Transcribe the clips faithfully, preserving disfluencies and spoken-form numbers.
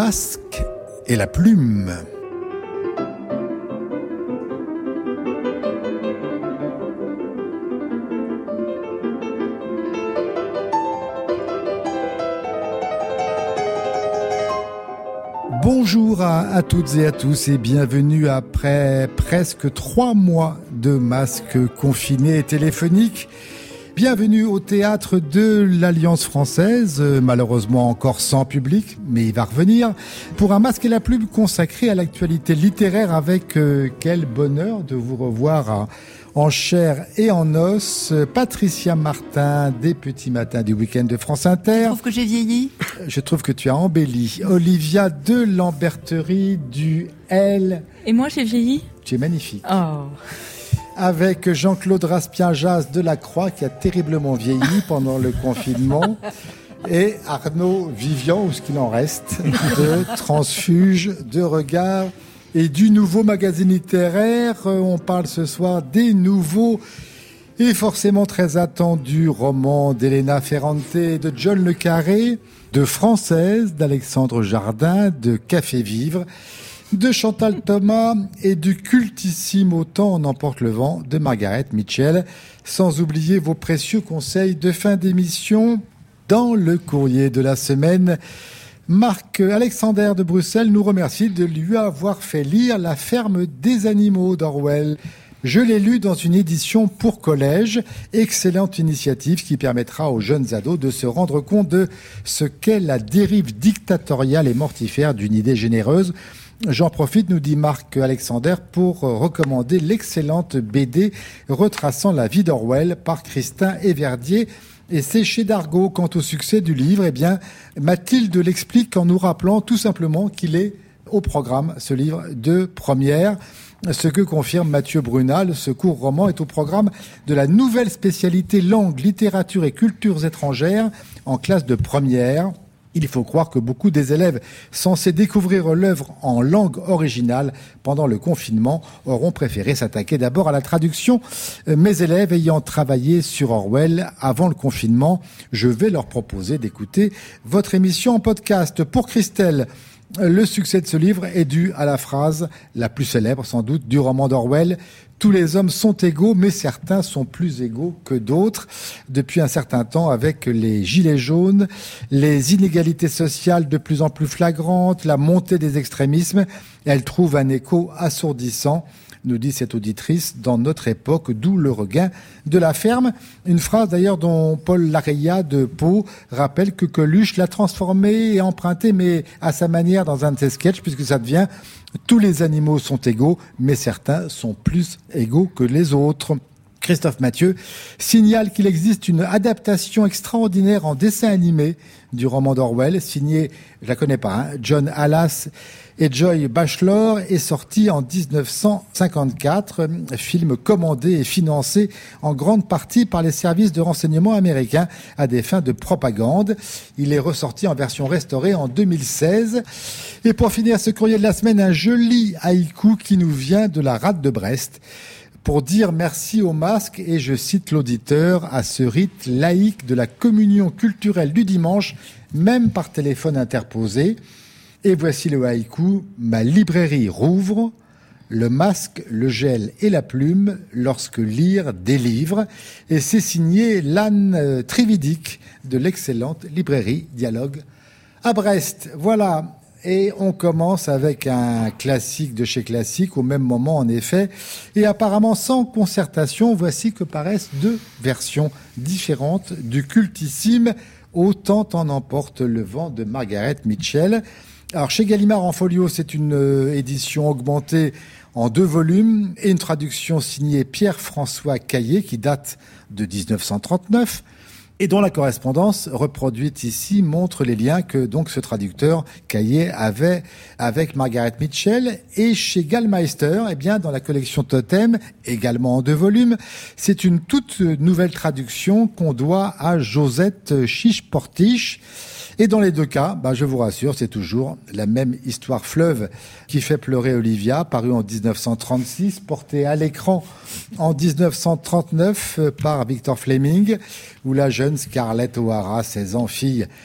masque et la plume. Bonjour à, à toutes et à tous et bienvenue après presque trois mois de masques confinés et téléphoniques. Bienvenue au théâtre de l'Alliance française, malheureusement encore sans public, mais il va revenir, pour un masque et la plume consacré à l'actualité littéraire avec euh, quel bonheur de vous revoir à, en chair et en os. Patricia Martin, des Petits Matins du Week-end de France Inter. Je trouve que j'ai vieilli. Je trouve que tu as embelli. Olivia de Lamberterie du L. Et moi j'ai vieilli. Tu es magnifique. Oh. Avec Jean-Claude Raspien-Jas de la Croix, qui a terriblement vieilli pendant le confinement, et Arnaud Vivian, ou ce qu'il en reste, de Transfuge de Regard et du nouveau magazine littéraire. On parle ce soir des nouveaux et forcément très attendus romans d'Elena Ferrante et de John Le Carré, de Française d'Alexandre Jardin, de Café Vivre, de Chantal Thomas et du cultissime Autant en emporte le vent de Margaret Mitchell, sans oublier vos précieux conseils de fin d'émission dans le courrier de la semaine. Marc Alexander de Bruxelles nous remercie de lui avoir fait lire La ferme des animaux d'Orwell. Je l'ai lu dans une édition pour collège. Excellente initiative qui permettra aux jeunes ados de se rendre compte de ce qu'est la dérive dictatoriale et mortifère d'une idée généreuse. J'en profite, nous dit Marc Alexander, pour recommander l'excellente B D retraçant la vie d'Orwell par Christin Everdier. Et c'est chez Dargaud. Quant au succès du livre, eh bien, Mathilde l'explique en nous rappelant tout simplement qu'il est au programme, ce livre de première. Ce que confirme Mathieu Brunal, ce court roman est au programme de la nouvelle spécialité langue, littérature et cultures étrangères en classe de première. Il faut croire que beaucoup des élèves censés découvrir l'œuvre en langue originale pendant le confinement auront préféré s'attaquer d'abord à la traduction. Mes élèves ayant travaillé sur Orwell avant le confinement, je vais leur proposer d'écouter votre émission en podcast. Pour Christelle, le succès de ce livre est dû à la phrase la plus célèbre sans doute du roman d'Orwell. Tous les hommes sont égaux, mais certains sont plus égaux que d'autres. Depuis un certain temps, avec les gilets jaunes, les inégalités sociales de plus en plus flagrantes, la montée des extrémismes, elle trouve un écho assourdissant, nous dit cette auditrice, dans notre époque, d'où le regain de la ferme. Une phrase d'ailleurs dont Paul Larreillat de Pau rappelle que Coluche l'a transformée et empruntée, mais à sa manière dans un de ses sketchs, puisque ça devient « Tous les animaux sont égaux, mais certains sont plus égaux que les autres ». Christophe Mathieu signale qu'il existe une adaptation extraordinaire en dessin animé du roman d'Orwell, signé, je la connais pas, hein, John Halas et Joy Bachelor, est sorti en dix-neuf cent cinquante-quatre, film commandé et financé en grande partie par les services de renseignement américains à des fins de propagande. Il est ressorti en version restaurée en deux mille seize. Et pour finir ce courrier de la semaine, un joli haïku qui nous vient de la rade de Brest, pour dire merci au masque, et je cite l'auditeur, à ce rite laïque de la communion culturelle du dimanche, même par téléphone interposé. Et voici le haïku: ma librairie rouvre, le masque, le gel et la plume, lorsque lire des livres. Et c'est signé Lannes Trividic de l'excellente librairie Dialogue à Brest. Voilà. Et on commence avec un classique de chez classique, au même moment en effet, et apparemment sans concertation, voici que paraissent deux versions différentes du cultissime Autant en emporte le vent de Margaret Mitchell. Alors chez Gallimard en folio, c'est une euh, édition augmentée en deux volumes et une traduction signée Pierre-François Caillé qui date de dix-neuf cent trente-neuf. Et dont la correspondance reproduite ici montre les liens que donc ce traducteur Caillé avait avec Margaret Mitchell. Et chez Gallmeister, eh bien dans la collection Totem, également en deux volumes, c'est une toute nouvelle traduction qu'on doit à Josette Chiche-Portiche. Et dans les deux cas, bah, je vous rassure, c'est toujours la même histoire fleuve qui fait pleurer Olivia, paru en dix-neuf cent trente-six, porté à l'écran en dix-neuf cent trente-neuf par Victor Fleming, où la jeune Scarlett O'Hara, seize ans, fille,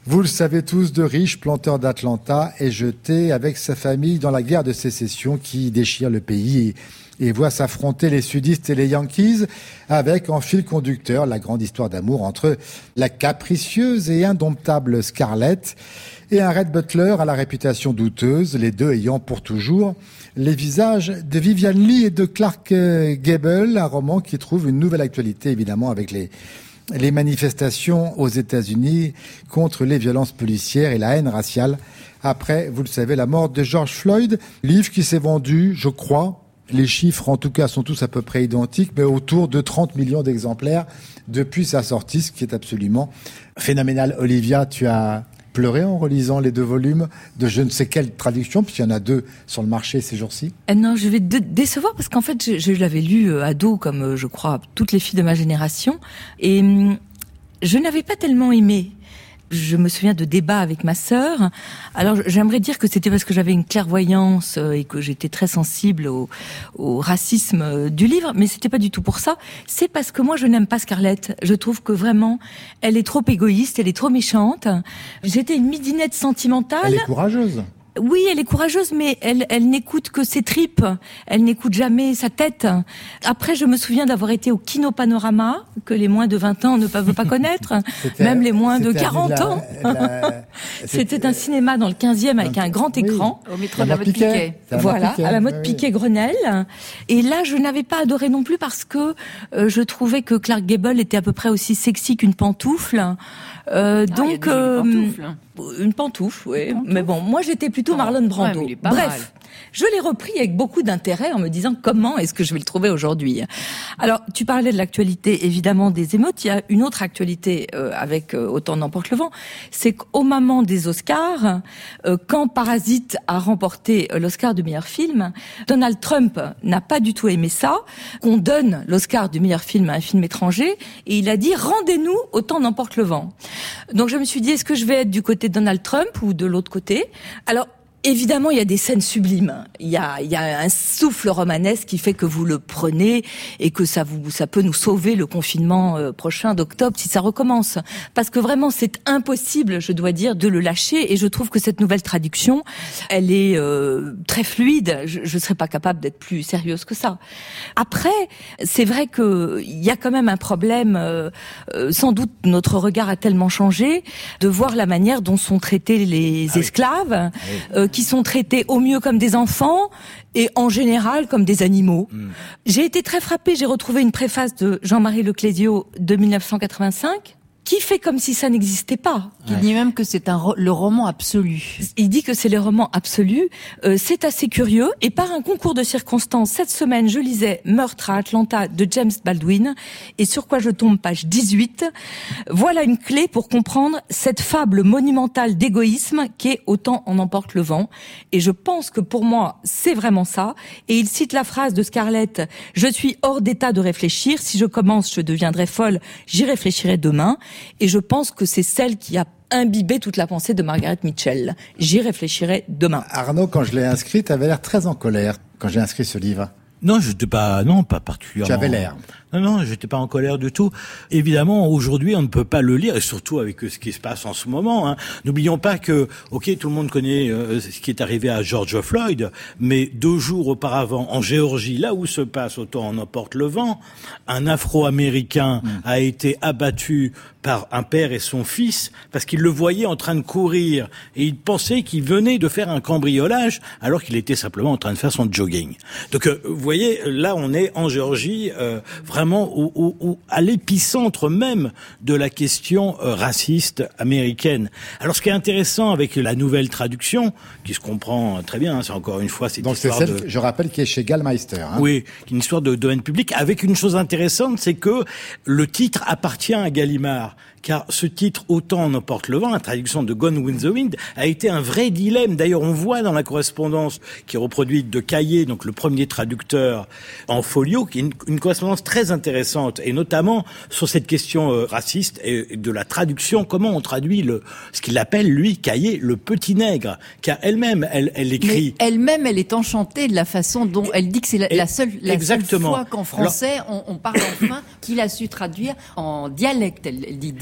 vous le savez tous, de riche planteur d'Atlanta est jeté avec sa famille dans la guerre de sécession qui déchire le pays et, et voit s'affronter les sudistes et les Yankees avec en fil conducteur la grande histoire d'amour entre la capricieuse et indomptable Scarlett et un Red Butler à la réputation douteuse, les deux ayant pour toujours les visages de Vivian Leigh et de Clark Gable, un roman qui trouve une nouvelle actualité évidemment avec les les manifestations aux États-Unis contre les violences policières et la haine raciale après, vous le savez, la mort de George Floyd. Livre qui s'est vendu, je crois, les chiffres en tout cas sont tous à peu près identiques, mais autour de trente millions d'exemplaires depuis sa sortie, ce qui est absolument phénoménal. Olivia, tu as pleuré en relisant les deux volumes de je ne sais quelle traduction, puisqu'il y en a deux sur le marché ces jours-ci? euh, Non, je vais de- décevoir parce qu'en fait, je, je l'avais lu euh, ado, comme euh, je crois toutes les filles de ma génération, et hum, je n'avais pas tellement aimé. Je me souviens de débats avec ma sœur. Alors, j'aimerais dire que c'était parce que j'avais une clairvoyance euh, et que j'étais très sensible au, au racisme euh, du livre, mais c'était pas du tout pour ça. C'est parce que moi, je n'aime pas Scarlett. Je trouve que vraiment, elle est trop égoïste, elle est trop méchante. J'étais une midinette sentimentale. Elle est courageuse. Oui, elle est courageuse, mais elle, elle n'écoute que ses tripes. Elle n'écoute jamais sa tête. Après, je me souviens d'avoir été au Kino Panorama, que les moins de vingt ans ne peuvent pas connaître, même les moins de quarante la, ans. La, c'était, c'était un cinéma dans le quinzième avec un, un grand écran. Oui, au métro de la mode Piquet. Voilà, Piquet, à la mode oui. Piquet-Grenelle. Et là, je n'avais pas adoré non plus parce que euh, je trouvais que Clark Gable était à peu près aussi sexy qu'une pantoufle. Euh, ah, donc, il y a euh, une pantoufle. Une pantoufle, oui. Mais bon, moi j'étais plutôt Marlon Brando. Ouais, Bref, mal. je l'ai repris avec beaucoup d'intérêt en me disant comment est-ce que je vais le trouver aujourd'hui. Alors, tu parlais de l'actualité évidemment des émeutes. Il y a une autre actualité euh, avec euh, Autant n'emporte le vent, c'est qu'au moment des Oscars, euh, quand Parasite a remporté l'Oscar du meilleur film, Donald Trump n'a pas du tout aimé ça, qu'on donne l'Oscar du meilleur film à un film étranger, et il a dit rendez-nous Autant n'emporte le vent. Donc je me suis dit, est-ce que je vais être du côté de Donald Trump ou de l'autre côté? Alors, évidemment, il y a des scènes sublimes. Il y a, il y a un souffle romanesque qui fait que vous le prenez et que ça vous, ça peut nous sauver le confinement euh, prochain d'octobre si ça recommence. Parce que vraiment, c'est impossible, je dois dire, de le lâcher. Et je trouve que cette nouvelle traduction, elle est euh, très fluide. Je ne serais pas capable d'être plus sérieuse que ça. Après, c'est vrai que il y a quand même un problème. Euh, euh, sans doute, notre regard a tellement changé de voir la manière dont sont traités les ah esclaves. Oui. Ah oui. Euh, qui sont traités au mieux comme des enfants et en général comme des animaux. Mmh. J'ai été très frappée, j'ai retrouvé une préface de Jean-Marie Leclésio de dix-neuf cent quatre-vingt-cinq qui fait comme si ça n'existait pas. Il ouais. dit même que c'est un ro- le roman absolu. Il dit que c'est le roman absolu. Euh, c'est assez curieux. Et par un concours de circonstances, cette semaine, je lisais Meurtre à Atlanta de James Baldwin. Et sur quoi je tombe, page dix-huit. Voilà une clé pour comprendre cette fable monumentale d'égoïsme qui est Autant en emporte le vent. Et je pense que pour moi, c'est vraiment ça. Et il cite la phrase de Scarlett. Je suis hors d'état de réfléchir. Si je commence, je deviendrai folle. J'y réfléchirai demain. Et je pense que c'est celle qui a imbibé toute la pensée de Margaret Mitchell. J'y réfléchirai demain. Arnaud, quand je l'ai inscrit, tu avais l'air très en colère quand j'ai inscrit ce livre. Non, je n'étais pas, non, pas particulièrement. Tu avais l'air. Non, non, j'étais pas en colère du tout. Évidemment, aujourd'hui, on ne peut pas le lire, et surtout avec ce qui se passe en ce moment. Hein. N'oublions pas que, ok, tout le monde connaît euh, ce qui est arrivé à George Floyd, mais deux jours auparavant, en Géorgie, là où se passe Autant en emporte le vent, un Afro-Américain mmh. a été abattu par un père et son fils parce qu'il le voyait en train de courir et il pensait qu'il venait de faire un cambriolage alors qu'il était simplement en train de faire son jogging. Donc, euh, vous voyez, là, on est en Géorgie, euh, vraiment au, au, au, à l'épicentre même de la question euh, raciste américaine. Alors, ce qui est intéressant avec la nouvelle traduction, qui se comprend très bien, hein, c'est encore une fois cette Donc histoire c'est celle, de... je rappelle, qui est chez Gallmeister. Hein. Oui, une histoire de domaine public, avec une chose intéressante, c'est que le titre appartient à Gallimard. Car ce titre, Autant en emporte le vent, la traduction de Gone with the Wind, a été un vrai dilemme. D'ailleurs, on voit dans la correspondance qui est reproduite de Caillé, donc le premier traducteur en folio, qui est une, une correspondance très intéressante, et notamment sur cette question euh, raciste et de la traduction, comment on traduit le, ce qu'il appelle, lui, Caillé, le petit nègre. Car elle-même, elle, elle écrit... Mais elle-même, elle est enchantée de la façon dont et, elle dit que c'est la, la, seule, la seule fois qu'en français, Alors, on, on parle enfin qu'il a su traduire en dialecte. Elle, elle dit dialecte.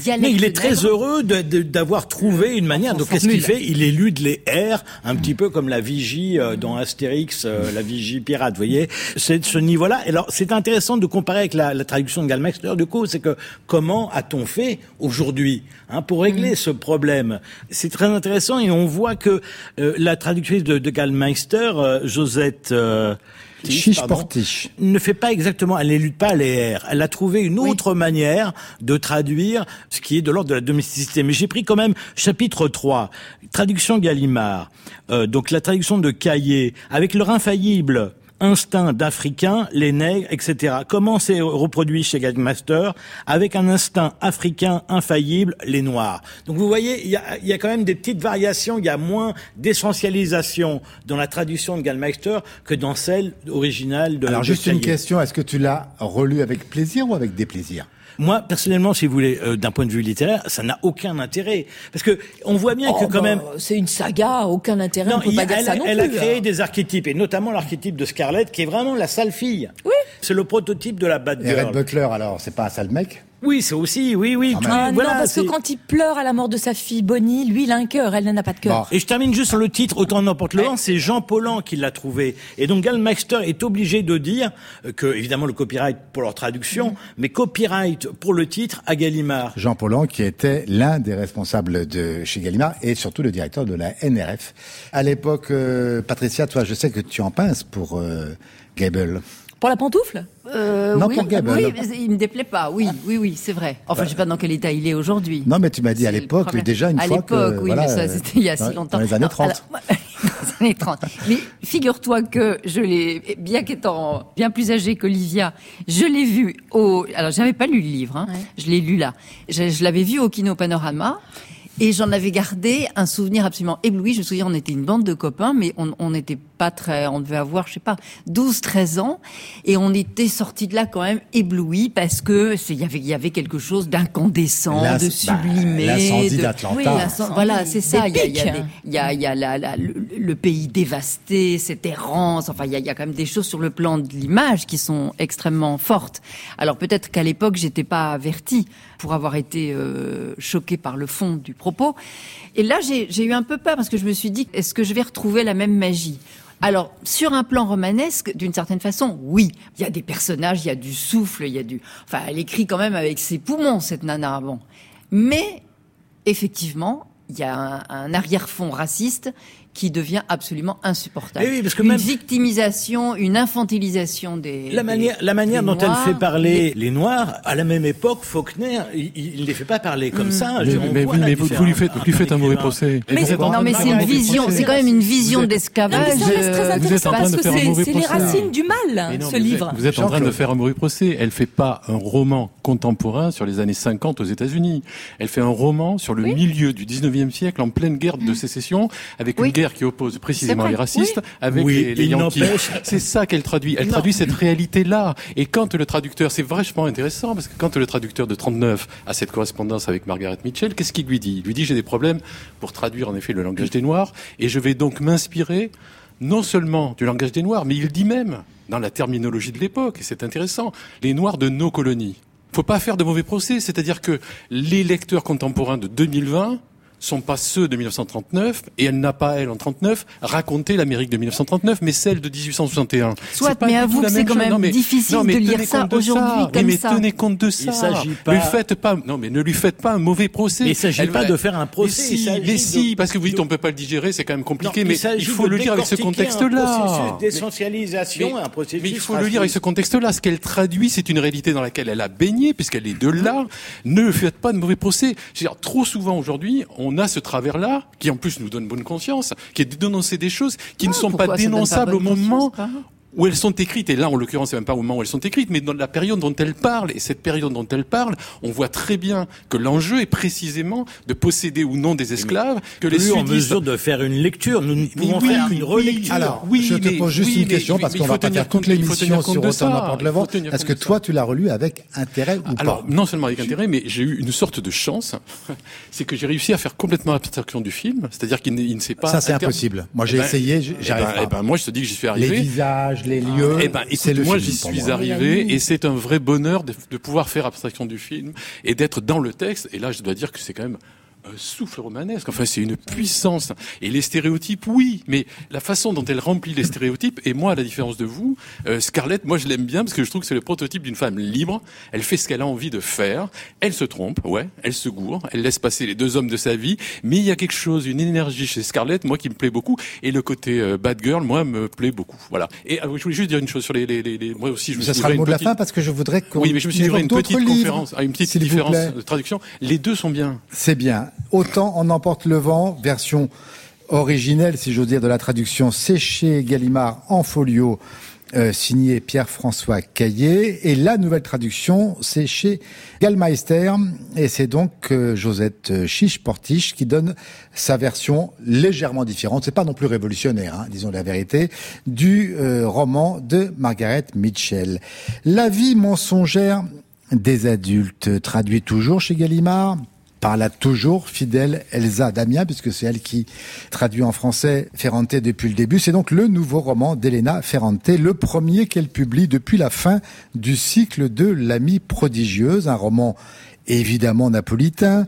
dialecte. Mais il est très nègre. heureux de, de, d'avoir trouvé une manière. Son Donc qu'est-ce qu'il formule. fait? Il élude les R, un petit peu comme la vigie euh, dans Astérix, euh, la vigie pirate, vous voyez. C'est de ce niveau-là. Alors c'est intéressant de comparer avec la, la traduction de Gallmeister. Du coup, c'est que comment a-t-on fait aujourd'hui hein, pour régler mmh. ce problème? C'est très intéressant et on voit que euh, la traductrice de, de Gallmeister, euh, Josette euh, Chiche Portiche, ne fait pas exactement, elle n'élude pas les R. Elle a trouvé une autre oui. manière de traduire ce qui est de l'ordre de la domesticité. Mais j'ai pris quand même chapitre trois, traduction Gallimard, euh, donc la traduction de Caillé, avec leur infaillible instinct d'Africain, les nègres, et cetera. Comment c'est reproduit chez Gallmeister? Avec un instinct africain infaillible, les Noirs. Donc vous voyez, il y a, il y a quand même des petites variations, il y a moins d'essentialisation dans la traduction de Gallmeister que dans celle originale de Alors de juste Caillé. Une question, est-ce que tu l'as relu avec plaisir ou avec déplaisir? Moi, personnellement, si vous voulez, euh, d'un point de vue littéraire, ça n'a aucun intérêt. Parce que on voit bien oh, que quand bah, même... C'est une saga, aucun intérêt, non, on peut pas a, dire elle, ça non elle plus. Elle a créé hein. des archétypes, et notamment l'archétype de Scarlett, qui est vraiment la sale fille. Oui. C'est le prototype de la bad Et girl. Red Butler, alors, c'est pas un sale mec? Oui, c'est aussi, oui, oui. Ah, tout, Ah, voilà, non, parce c'est... que quand il pleure à la mort de sa fille Bonnie, lui, il a un cœur, elle n'en a pas de cœur. Bon. Et je termine juste sur le titre, Autant n'emporte le vent, c'est Jean Paulhan qui l'a trouvé. Et donc Gallmeister est obligé de dire que, évidemment, le copyright pour leur traduction, mmh. mais copyright pour le titre à Gallimard. Jean Paulhan, qui était l'un des responsables de chez Gallimard et surtout le directeur de la N R F. À l'époque, euh, Patricia, toi, je sais que tu en pinces pour euh, Gable. Pour la pantoufle euh, Non, oui, pour Gable. Oui, mais il me déplaît pas. Oui, oui, oui, c'est vrai. Enfin, je sais pas dans quel état il est aujourd'hui. Non, mais tu m'as dit C'est à l'époque, déjà une à fois l'époque, que... À l'époque, oui, voilà, mais ça, c'était il y a dans, si longtemps. Dans les années non, trente. Alors, dans les années trente. Mais figure-toi que je l'ai, bien qu'étant bien plus âgée qu'Olivia, je l'ai vu au... Alors, j'avais pas lu le livre, hein. Ouais. Je l'ai lu là. Je, je l'avais vu au Kino Panorama. Et j'en avais gardé un souvenir absolument ébloui. Je me souviens, on était une bande de copains, mais on on n'était pas très, on devait avoir, je sais pas, douze, treize ans, et on était sortis de là quand même éblouis parce que c'est, il y avait, il y avait quelque chose d'incandescent, L'as, de sublimé. Bah, l'incendie de, d'Atlanta. Oui, l'incendie, voilà, c'est ça. Il y a, il y a, Des des, il y a, il y a la, la, le, le pays dévasté, cette errance. Enfin, il y a, il y a quand même des choses sur le plan de l'image qui sont extrêmement fortes. Alors peut-être qu'à l'époque, j'étais pas avertie pour avoir été euh, choquée par le fond du propos. Et là, j'ai, j'ai eu un peu peur parce que je me suis dit, est-ce que je vais retrouver la même magie? Alors, sur un plan romanesque, d'une certaine façon, oui. Il y a des personnages, il y a du souffle, il y a du... Enfin, elle écrit quand même avec ses poumons, cette nana, bon. Mais, effectivement, il y a un, un arrière-fond raciste qui devient absolument insupportable. Oui, parce que une même... victimisation, une infantilisation des La manière, des, la manière dont Noirs, elle fait parler les... les Noirs, à la même époque, Faulkner, il, il les fait pas parler comme mmh. ça. Mais, mais, mais, mais vous, vous lui faites, vous lui faites un mauvais procès. Mais c'est, non, mais c'est une vision, c'est quand même une vision êtes, d'esclavage. Non, mais ça reste très intéressant parce que c'est, c'est les racines du mal, non, ce livre. Vous êtes, vous êtes en train de faire un mauvais procès. Elle fait pas un roman contemporain sur les années cinquante aux États-Unis. Elle fait un roman sur le oui. milieu du dix-neuvième siècle, en pleine guerre de sécession, avec oui. une guerre qui oppose précisément les racistes, oui. avec oui, les, les Yankees. C'est ça qu'elle traduit. Elle non. traduit cette réalité-là. Et quand le traducteur, c'est vachement intéressant, parce que quand le traducteur de trente-neuf a cette correspondance avec Margaret Mitchell, qu'est-ce qu'il lui dit? Il lui dit, j'ai des problèmes pour traduire en effet le langage des Noirs, et je vais donc m'inspirer non seulement du langage des Noirs, mais il dit même, dans la terminologie de l'époque, et c'est intéressant, les Noirs de nos colonies. Faut pas faire de mauvais procès, c'est-à-dire que les lecteurs contemporains de deux mille vingt sont pas ceux de mille neuf cent trente-neuf, et elle n'a pas, elle, en trente-neuf, raconté l'Amérique de mille neuf cent trente-neuf, mais celle de dix-huit cent soixante et un. Soit, mais avoue que c'est quand même non, mais, difficile non, mais de lire ça aujourd'hui ça. comme mais ça. Mais tenez compte de ça. Il s'agit pas... Lui faites pas, non, mais ne lui faites pas un mauvais procès. Mais il s'agit elle, pas de faire un procès. Mais si, mais si de... parce que vous dites on peut pas le digérer, c'est quand même compliqué, non, mais il, il faut le lire avec ce contexte-là. Un processus d'essentialisation, mais, un processus mais il faut le lire avec ce contexte-là. Ce qu'elle traduit, c'est une réalité dans laquelle elle a baigné, puisqu'elle est de là. Ne faites pas de mauvais procès. Trop souvent aujourd'hui, on a ce travers-là, qui en plus nous donne bonne conscience, qui est de dénoncer des choses qui ah, ne sont pas dénonçables au moment où elles sont écrites. Et là, en l'occurrence, c'est même pas au moment où elles sont écrites, mais dans la période dont elles parlent. Et cette période dont elles parlent, on voit très bien que l'enjeu est précisément de posséder ou non des esclaves. Que les plus sudistes... en mesure de faire une lecture. Nous ne pouvons oui, faire qu'une relecture. Alors, oui, je te pose juste oui, une question, mais, parce mais qu'on va pas faire toute l'émission sur Autant n'emporte le vent. Est-ce que toi, tu l'as relu avec intérêt ou pas? Alors, non seulement avec intérêt, mais j'ai eu une sorte de chance. C'est que j'ai réussi à faire complètement abstraction du film. C'est-à-dire qu'il ne, il ne sait pas... Ça, c'est inter... impossible. Moi, j'ai eh ben, essayé, j'arrive eh ben, pas. Eh ben, moi, je te dis que j'y suis arrivé. Les visages, les lieux. Eh ben, c'est le moi, film, j'y pour suis moi. arrivé et c'est un vrai bonheur de, de pouvoir faire abstraction du film et d'être dans le texte. Et là, je dois dire que c'est quand même un souffle romanesque. Enfin, c'est une puissance. Et les stéréotypes, oui, mais la façon dont elle remplit les stéréotypes, et moi, à la différence de vous, euh, Scarlett, moi, je l'aime bien parce que je trouve que c'est le prototype d'une femme libre. Elle fait ce qu'elle a envie de faire. Elle se trompe, ouais, elle se gourre, elle laisse passer les deux hommes de sa vie, mais il y a quelque chose, une énergie chez Scarlett, moi, qui me plaît beaucoup. Et le côté euh, bad girl, moi, me plaît beaucoup. Voilà. Et euh, je voulais juste dire une chose sur les, les, les, les... moi aussi, je me Ce suis sera le mot de la petite... fin parce que je voudrais qu'on Oui, mais je me suis livré une petite livres, conférence, ah, une petite différence de traduction. Les deux sont bien. C'est bien. Autant On emporte le vent, version originelle, si j'ose dire, de la traduction, c'est chez Gallimard en folio, euh, signé Pierre-François Caillé. Et la nouvelle traduction, c'est chez Gallmeister. Et c'est donc euh, Josette Chiche-Portiche qui donne sa version légèrement différente. C'est pas non plus révolutionnaire, hein, disons la vérité, du euh, roman de Margaret Mitchell. La vie mensongère des adultes, traduit toujours chez Gallimard par la toujours fidèle Elsa Damien, puisque c'est elle qui traduit en français Ferrante depuis le début. C'est donc le nouveau roman d'Elena Ferrante, le premier qu'elle publie depuis la fin du cycle de L'Amie prodigieuse, un roman évidemment napolitain,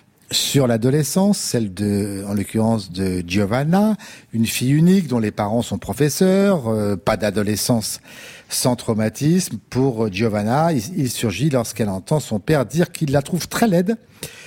sur l'adolescence, celle de, en l'occurrence de Giovanna, une fille unique dont les parents sont professeurs, euh, pas d'adolescence sans traumatisme. Pour Giovanna, il, il surgit lorsqu'elle entend son père dire qu'il la trouve très laide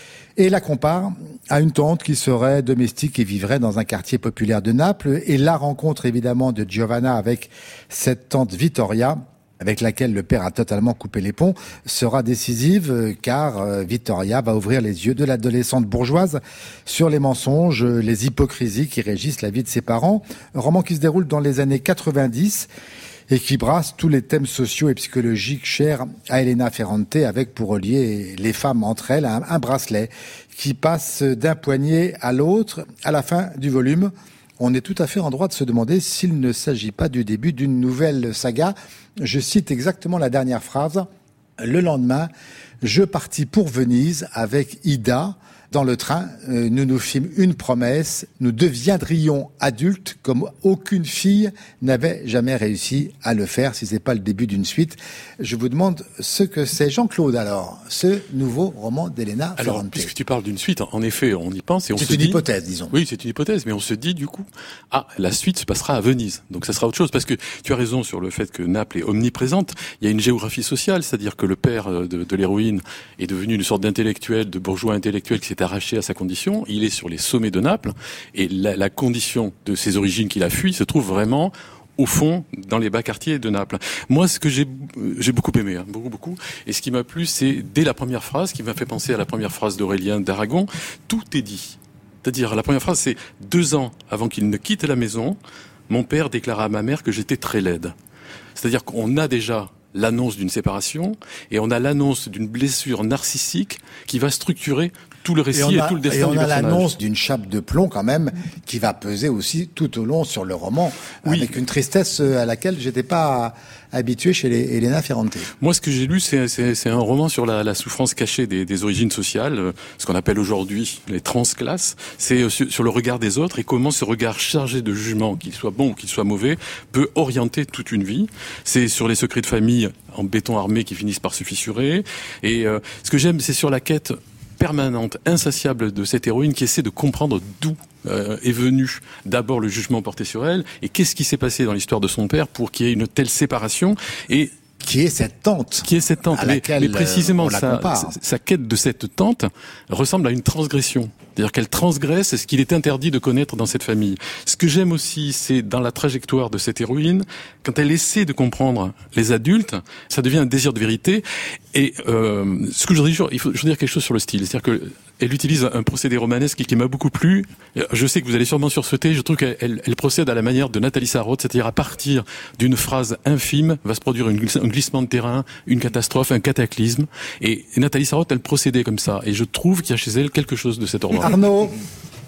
et la compare à une tante qui serait domestique et vivrait dans un quartier populaire de Naples. Et la rencontre évidemment de Giovanna avec cette tante Vittoria, avec laquelle le père a totalement coupé les ponts, sera décisive car Vittoria va ouvrir les yeux de l'adolescente bourgeoise sur les mensonges, les hypocrisies qui régissent la vie de ses parents. Un roman qui se déroule dans les années quatre-vingt-dix et qui brasse tous les thèmes sociaux et psychologiques chers à Elena Ferrante, avec pour relier les femmes entre elles un, un bracelet qui passe d'un poignet à l'autre. À la fin du volume, on est tout à fait en droit de se demander s'il ne s'agit pas du début d'une nouvelle saga. Je cite exactement la dernière phrase. Le lendemain, je partis pour Venise avec Ida. Dans le train, euh, nous nous fîmes une promesse. Nous deviendrions adultes comme aucune fille n'avait jamais réussi à le faire, si c'est pas le début d'une suite. Je vous demande ce que c'est, Jean-Claude, alors, ce nouveau roman d'Elena Ferrante. Alors, puisque tu parles d'une suite, en effet, on y pense et on se dit... C'est une hypothèse, disons. Oui, c'est une hypothèse, mais on se dit, du coup, ah, la suite se passera à Venise. Donc ça sera autre chose, parce que tu as raison sur le fait que Naples est omniprésente. Il y a une géographie sociale, c'est-à-dire que le père de, de l'héroïne est devenu une sorte d'intellectuel, de bourgeois intellectuel qui s'est arraché à sa condition. Il est sur les sommets de Naples, et la, la condition de ses origines qu'il a fui se trouve vraiment au fond, dans les bas quartiers de Naples. Moi, ce que j'ai, j'ai beaucoup aimé, hein, beaucoup, beaucoup, et ce qui m'a plu, c'est dès la première phrase, qui m'a fait penser à la première phrase d'Aurélien d'Aragon, tout est dit. C'est-à-dire, la première phrase, c'est deux ans avant qu'il ne quitte la maison, mon père déclara à ma mère que j'étais très laide. C'est-à-dire qu'on a déjà l'annonce d'une séparation, et on a l'annonce d'une blessure narcissique qui va structurer tout le récit et, a, et tout le destin du personnage. Et on a l'annonce d'une chape de plomb quand même qui va peser aussi tout au long sur le roman, oui, avec une tristesse à laquelle j'étais pas habitué chez les Elena Ferrante. Moi, ce que j'ai lu, c'est, c'est, c'est un roman sur la, la souffrance cachée des, des origines sociales, ce qu'on appelle aujourd'hui les transclasses. C'est sur, sur le regard des autres et comment ce regard chargé de jugement, qu'il soit bon ou qu'il soit mauvais, peut orienter toute une vie. C'est sur les secrets de famille en béton armé qui finissent par se fissurer. Et euh, ce que j'aime, c'est sur la quête permanente, insatiable de cette héroïne qui essaie de comprendre d'où euh, est venu d'abord le jugement porté sur elle et qu'est-ce qui s'est passé dans l'histoire de son père pour qu'il y ait une telle séparation. Et qui est cette tante Qui est cette tante à mais, laquelle mais précisément, sa, sa, sa quête de cette tante ressemble à une transgression. C'est-à-dire qu'elle transgresse ce qu'il est interdit de connaître dans cette famille. Ce que j'aime aussi, c'est dans la trajectoire de cette héroïne, quand elle essaie de comprendre les adultes, ça devient un désir de vérité. Et euh, ce que je voudrais dire, il faut je veux dire quelque chose sur le style. C'est-à-dire que elle utilise un procédé romanesque qui m'a beaucoup plu. Je sais que vous allez sûrement sursauter. Je trouve qu'elle elle, elle procède à la manière de Nathalie Sarraute, c'est-à-dire à partir d'une phrase infime va se produire une, un glissement de terrain, une catastrophe, un cataclysme. Et Nathalie Sarraute, elle procédait comme ça. Et je trouve qu'il y a chez elle quelque chose de cet ordre. Arnaud.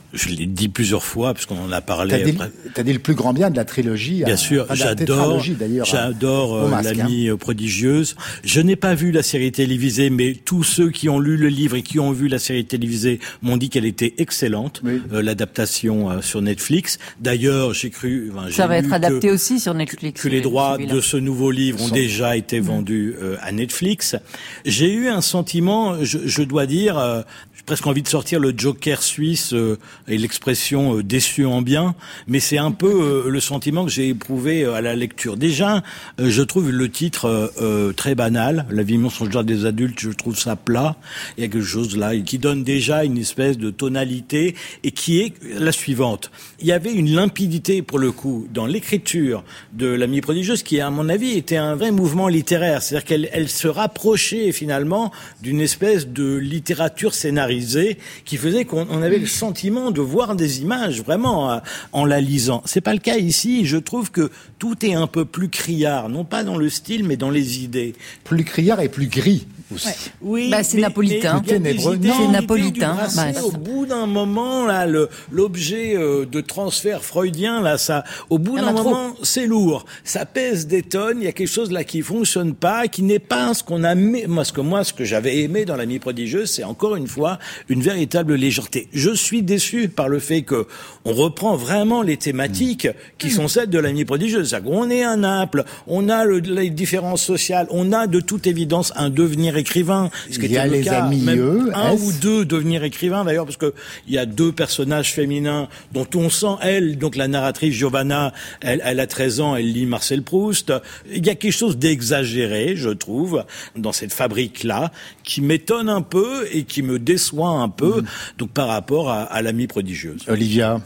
Je l'ai dit plusieurs fois, parce qu'on en a parlé. T'as dit, t'as dit le plus grand bien de la trilogie. Bien à, sûr, à j'adore, j'adore euh, masque, l'amie hein. prodigieuse. Je n'ai pas vu la série télévisée, mais tous ceux qui ont lu le livre et qui ont vu la série télévisée m'ont dit qu'elle était excellente, oui. euh, l'adaptation euh, sur Netflix. D'ailleurs, j'ai cru... Enfin, j'ai Ça va être adapté que, aussi sur Netflix. Que les droits celui-là. de ce nouveau livre ont Sans... déjà été vendus euh, à Netflix. J'ai eu un sentiment, je, je dois dire... Euh, j'ai presque envie de sortir le Joker suisse euh, et l'expression euh, déçu en bien, mais c'est un peu euh, le sentiment que j'ai éprouvé euh, à la lecture. Déjà, euh, je trouve le titre euh, euh, très banal, La vie mensongère des adultes, je trouve ça plat. Il y a quelque chose là qui donne déjà une espèce de tonalité et qui est la suivante. Il y avait une limpidité pour le coup dans l'écriture de l'amie prodigieuse qui, à mon avis, était un vrai mouvement littéraire. C'est-à-dire qu'elle elle se rapprochait finalement d'une espèce de littérature scénarisée qui faisait qu'on on avait le sentiment de voir des images vraiment euh, en la lisant. C'est pas le cas ici. Je trouve que tout est un peu plus criard, non pas dans le style, mais dans les idées. Plus criard et plus gris aussi. Ouais. Oui, bah, c'est mais, napolitain. Mais, mais non, c'est napolitain. Bah, au bout d'un moment, là, le, l'objet euh, de transfert freudien, là, ça, au bout d'un moment, trop. C'est lourd. Ça pèse des tonnes. Il y a quelque chose là qui fonctionne pas, qui n'est pas ce qu'on a aimé. Moi, ce que moi, ce que j'avais aimé dans l'amie prodigieuse, c'est encore une fois une véritable légèreté. Je suis déçu par le fait que on reprend vraiment les thématiques mmh. qui sont celles de l'amie prodigieuse. C'est-à-dire qu'on est à Naples, on a le, les différences sociales, on a de toute évidence un devenir écrivain. Ce qui il y a le les cas, amis, même eux, un est-ce... ou deux devenir écrivains d'ailleurs, parce que il y a deux personnages féminins dont on sent, elle, donc la narratrice Giovanna, elle, elle a treize ans, elle lit Marcel Proust. Il y a quelque chose d'exagéré, je trouve, dans cette fabrique-là, qui m'étonne un peu et qui me déçoit un peu, mmh. donc par rapport à, à l'amie prodigieuse. Olivia.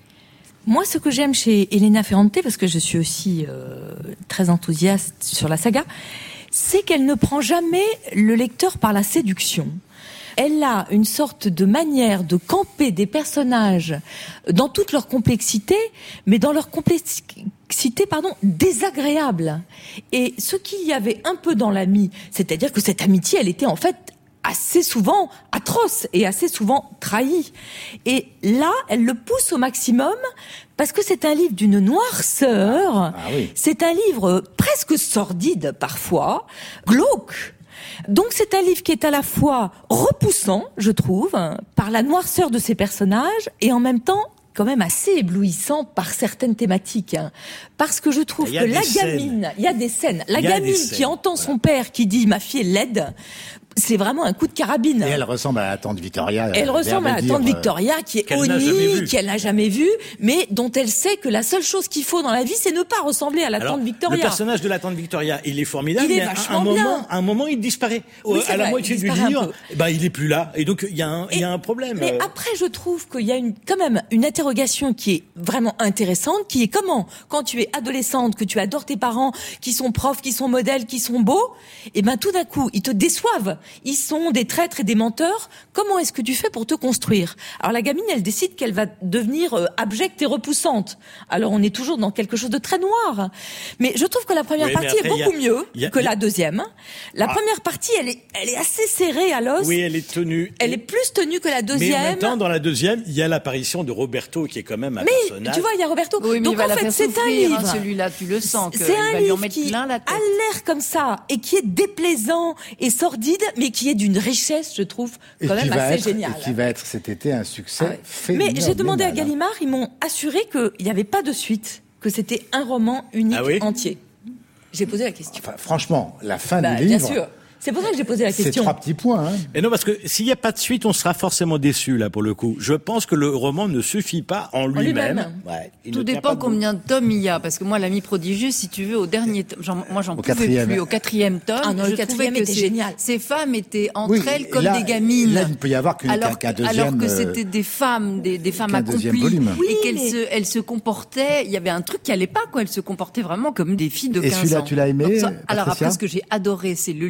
Moi, ce que j'aime chez Elena Ferrante, parce que je suis aussi euh, très enthousiaste sur la saga, c'est qu'elle ne prend jamais le lecteur par la séduction. Elle a une sorte de manière de camper des personnages dans toute leur complexité, mais dans leur complexité, pardon, désagréable. Et ce qu'il y avait un peu dans l'amie, c'est-à-dire que cette amitié, elle était en fait assez souvent atroce et assez souvent trahie. Et là, elle le pousse au maximum parce que c'est un livre d'une noirceur. Ah, oui. C'est un livre presque sordide parfois, glauque. Donc c'est un livre qui est à la fois repoussant, je trouve, par la noirceur de ses personnages et en même temps quand même assez éblouissant par certaines thématiques. Parce que je trouve que la gamine, il y a des scènes, la gamine qui entend son père qui dit « ma fille est laide », c'est vraiment un coup de carabine. Et elle ressemble à la tante Victoria. Elle ressemble à la tante Victoria qui est honnie, qu'elle n'a jamais vue, mais dont elle sait que la seule chose qu'il faut dans la vie, c'est ne pas ressembler à la Alors, tante Victoria. Le personnage de la tante Victoria, il est formidable. Il est mais vachement à un bien. moment, à un moment, il disparaît. Oui, à vrai, la moitié du livre, bah, il est plus là. Et donc, il y a un, il y a un problème. Mais après, je trouve qu'il y a une, quand même une interrogation qui est vraiment intéressante, qui est comment, quand tu es adolescente, que tu adores tes parents, qui sont profs, qui sont modèles, qui sont beaux, et ben, tout d'un coup, ils te déçoivent. Ils sont des traîtres et des menteurs. Comment est-ce que tu fais pour te construire? Alors la gamine, elle décide qu'elle va devenir euh, abjecte et repoussante. Alors on est toujours dans quelque chose de très noir. Mais je trouve que la première oui, partie après, est beaucoup a, mieux a, que a, la deuxième. La ah. première partie, elle est, elle est assez serrée à l'os. Oui, elle est tenue. Elle est plus tenue que la deuxième. Mais en même temps, dans la deuxième, il y a l'apparition de Roberto, qui est quand même un mais, personnage. Tu vois, il y a Roberto. Oui, mais donc en fait, c'est un livre. Hein, celui-là, tu le sens. Que c'est un va livre lui en qui plein la tête. a l'air comme ça et qui est déplaisant et sordide, mais qui est d'une richesse, je trouve, quand même assez être, génial. Et qui va être cet été un succès ah ouais. phénoménal. Mais j'ai demandé à Gallimard, ils m'ont assuré qu'il n'y avait pas de suite, que c'était un roman unique ah oui entier. J'ai posé la question. Enfin, franchement, la fin bah, du livre. Bien sûr. C'est pour ça que j'ai posé la question. C'est trois petits points. Hein. Et non, parce que s'il n'y a pas de suite, on sera forcément déçu là pour le coup. Je pense que le roman ne suffit pas en lui-même. En lui-même. Ouais, Tout dépend combien de tomes il y a, parce que moi, l'amie prodigieuse, si tu veux, au dernier tome, genre, moi j'en au pouvais quatrième. plus. Au quatrième tome, ah non, je le quatrième était que génial. Ces femmes étaient entre oui, elles comme là, des gamines. Là, il ne peut y avoir qu'une alors, qu'un deuxième. Alors que c'était des femmes, des, des femmes accomplies, oui, et qu'elles mais... se, elles se comportaient. Il y avait un truc qui allait pas, quoi. Elles se comportaient vraiment comme des filles de et quinze ans. Et celui-là, tu l'as aimé? Donc, alors après, ce que j'ai adoré, c'est le livre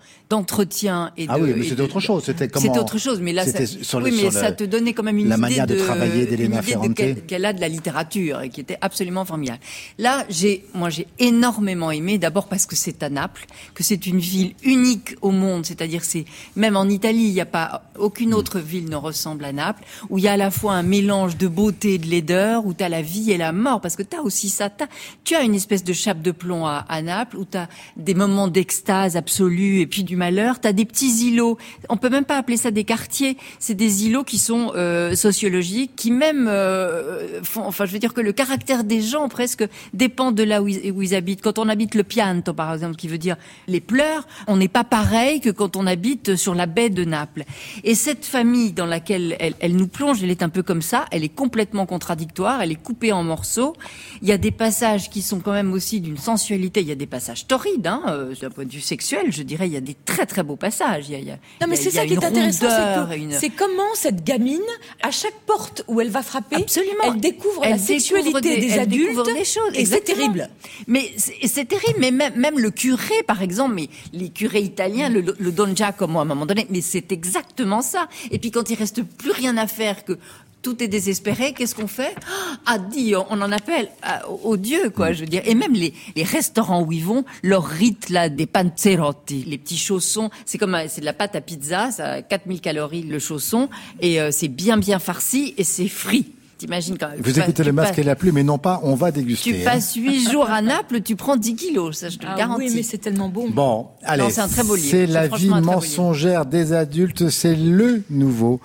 d'entretien et de... Ah oui, mais et c'était de, autre chose. C'était comment... C'était autre chose, mais là, ça, sur le, oui, mais sur ça le, te donnait quand même une la idée manière de, de travailler d'Elena une idée Ferrante. de qu'elle, qu'elle a de la littérature et qui était absolument formidable. Là, j'ai, moi, j'ai énormément aimé, d'abord parce que c'est à Naples, que c'est une ville unique au monde, c'est-à-dire c'est, même en Italie, il n'y a pas, aucune autre ville ne ressemble à Naples, où il y a à la fois un mélange de beauté et de laideur, où t'as la vie et la mort, parce que t'as aussi ça, t'as, tu as une espèce de chape de plomb à, à Naples, où t'as des moments d'extase absolue et puis du malheur, t'as des petits îlots, on peut même pas appeler ça des quartiers, c'est des îlots qui sont euh, sociologiques, qui même euh, font, enfin je veux dire que le caractère des gens presque dépend de là où ils, où ils habitent. Quand on habite le Pianto par exemple, qui veut dire les pleurs, on n'est pas pareil que quand on habite sur la baie de Naples. Et cette famille dans laquelle elle, elle nous plonge, elle est un peu comme ça, elle est complètement contradictoire, elle est coupée en morceaux. Il y a des passages qui sont quand même aussi d'une sensualité, il y a des passages torrides, hein, euh, d'un point de vue sexuel, je dirais, il y a des très très beaux passages. Il y a, il y a, non mais il y a, c'est ça qui est intéressant, c'est, que, une... c'est comment cette gamine, à chaque porte où elle va frapper, Absolument. elle découvre elle la sexualité des, des elle adultes, découvre des choses, et exactement. C'est terrible. Mais c'est, c'est terrible, mais même, même le curé, par exemple, mais les curés italiens, le, le Don Giacomo à un moment donné, mais c'est exactement ça. Et puis quand il reste plus rien à faire, que tout est désespéré, qu'est-ce qu'on fait? Ah, dit, on en appelle à, au Dieu, quoi, je veux dire. Et même les, les restaurants où ils vont, leur rite, là, des panzerotti, les petits chaussons, c'est comme, c'est de la pâte à pizza, ça a quatre mille calories, le chausson, et euh, c'est bien, bien farci, et c'est frit. T'imagines quand même. Vous écoutez le masque et la plume, mais non pas, on va déguster. Tu hein. passes huit jours à Naples, tu prends dix kilos, ça je te le ah, garantis. Oui, mais c'est tellement bon. Bon, allez. Non, c'est un très beau livre. C'est C'est la vie mensongère des adultes, c'est le nouveau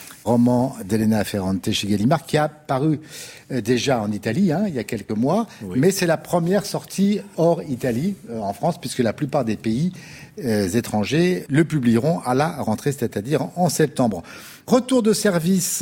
roman d'Elena Ferrante chez Gallimard, qui a paru euh, déjà en Italie, hein, il y a quelques mois, oui. Mais c'est la première sortie hors Italie, euh, en France, puisque la plupart des pays euh, étrangers le publieront à la rentrée, c'est-à-dire en, en septembre. Retour de service,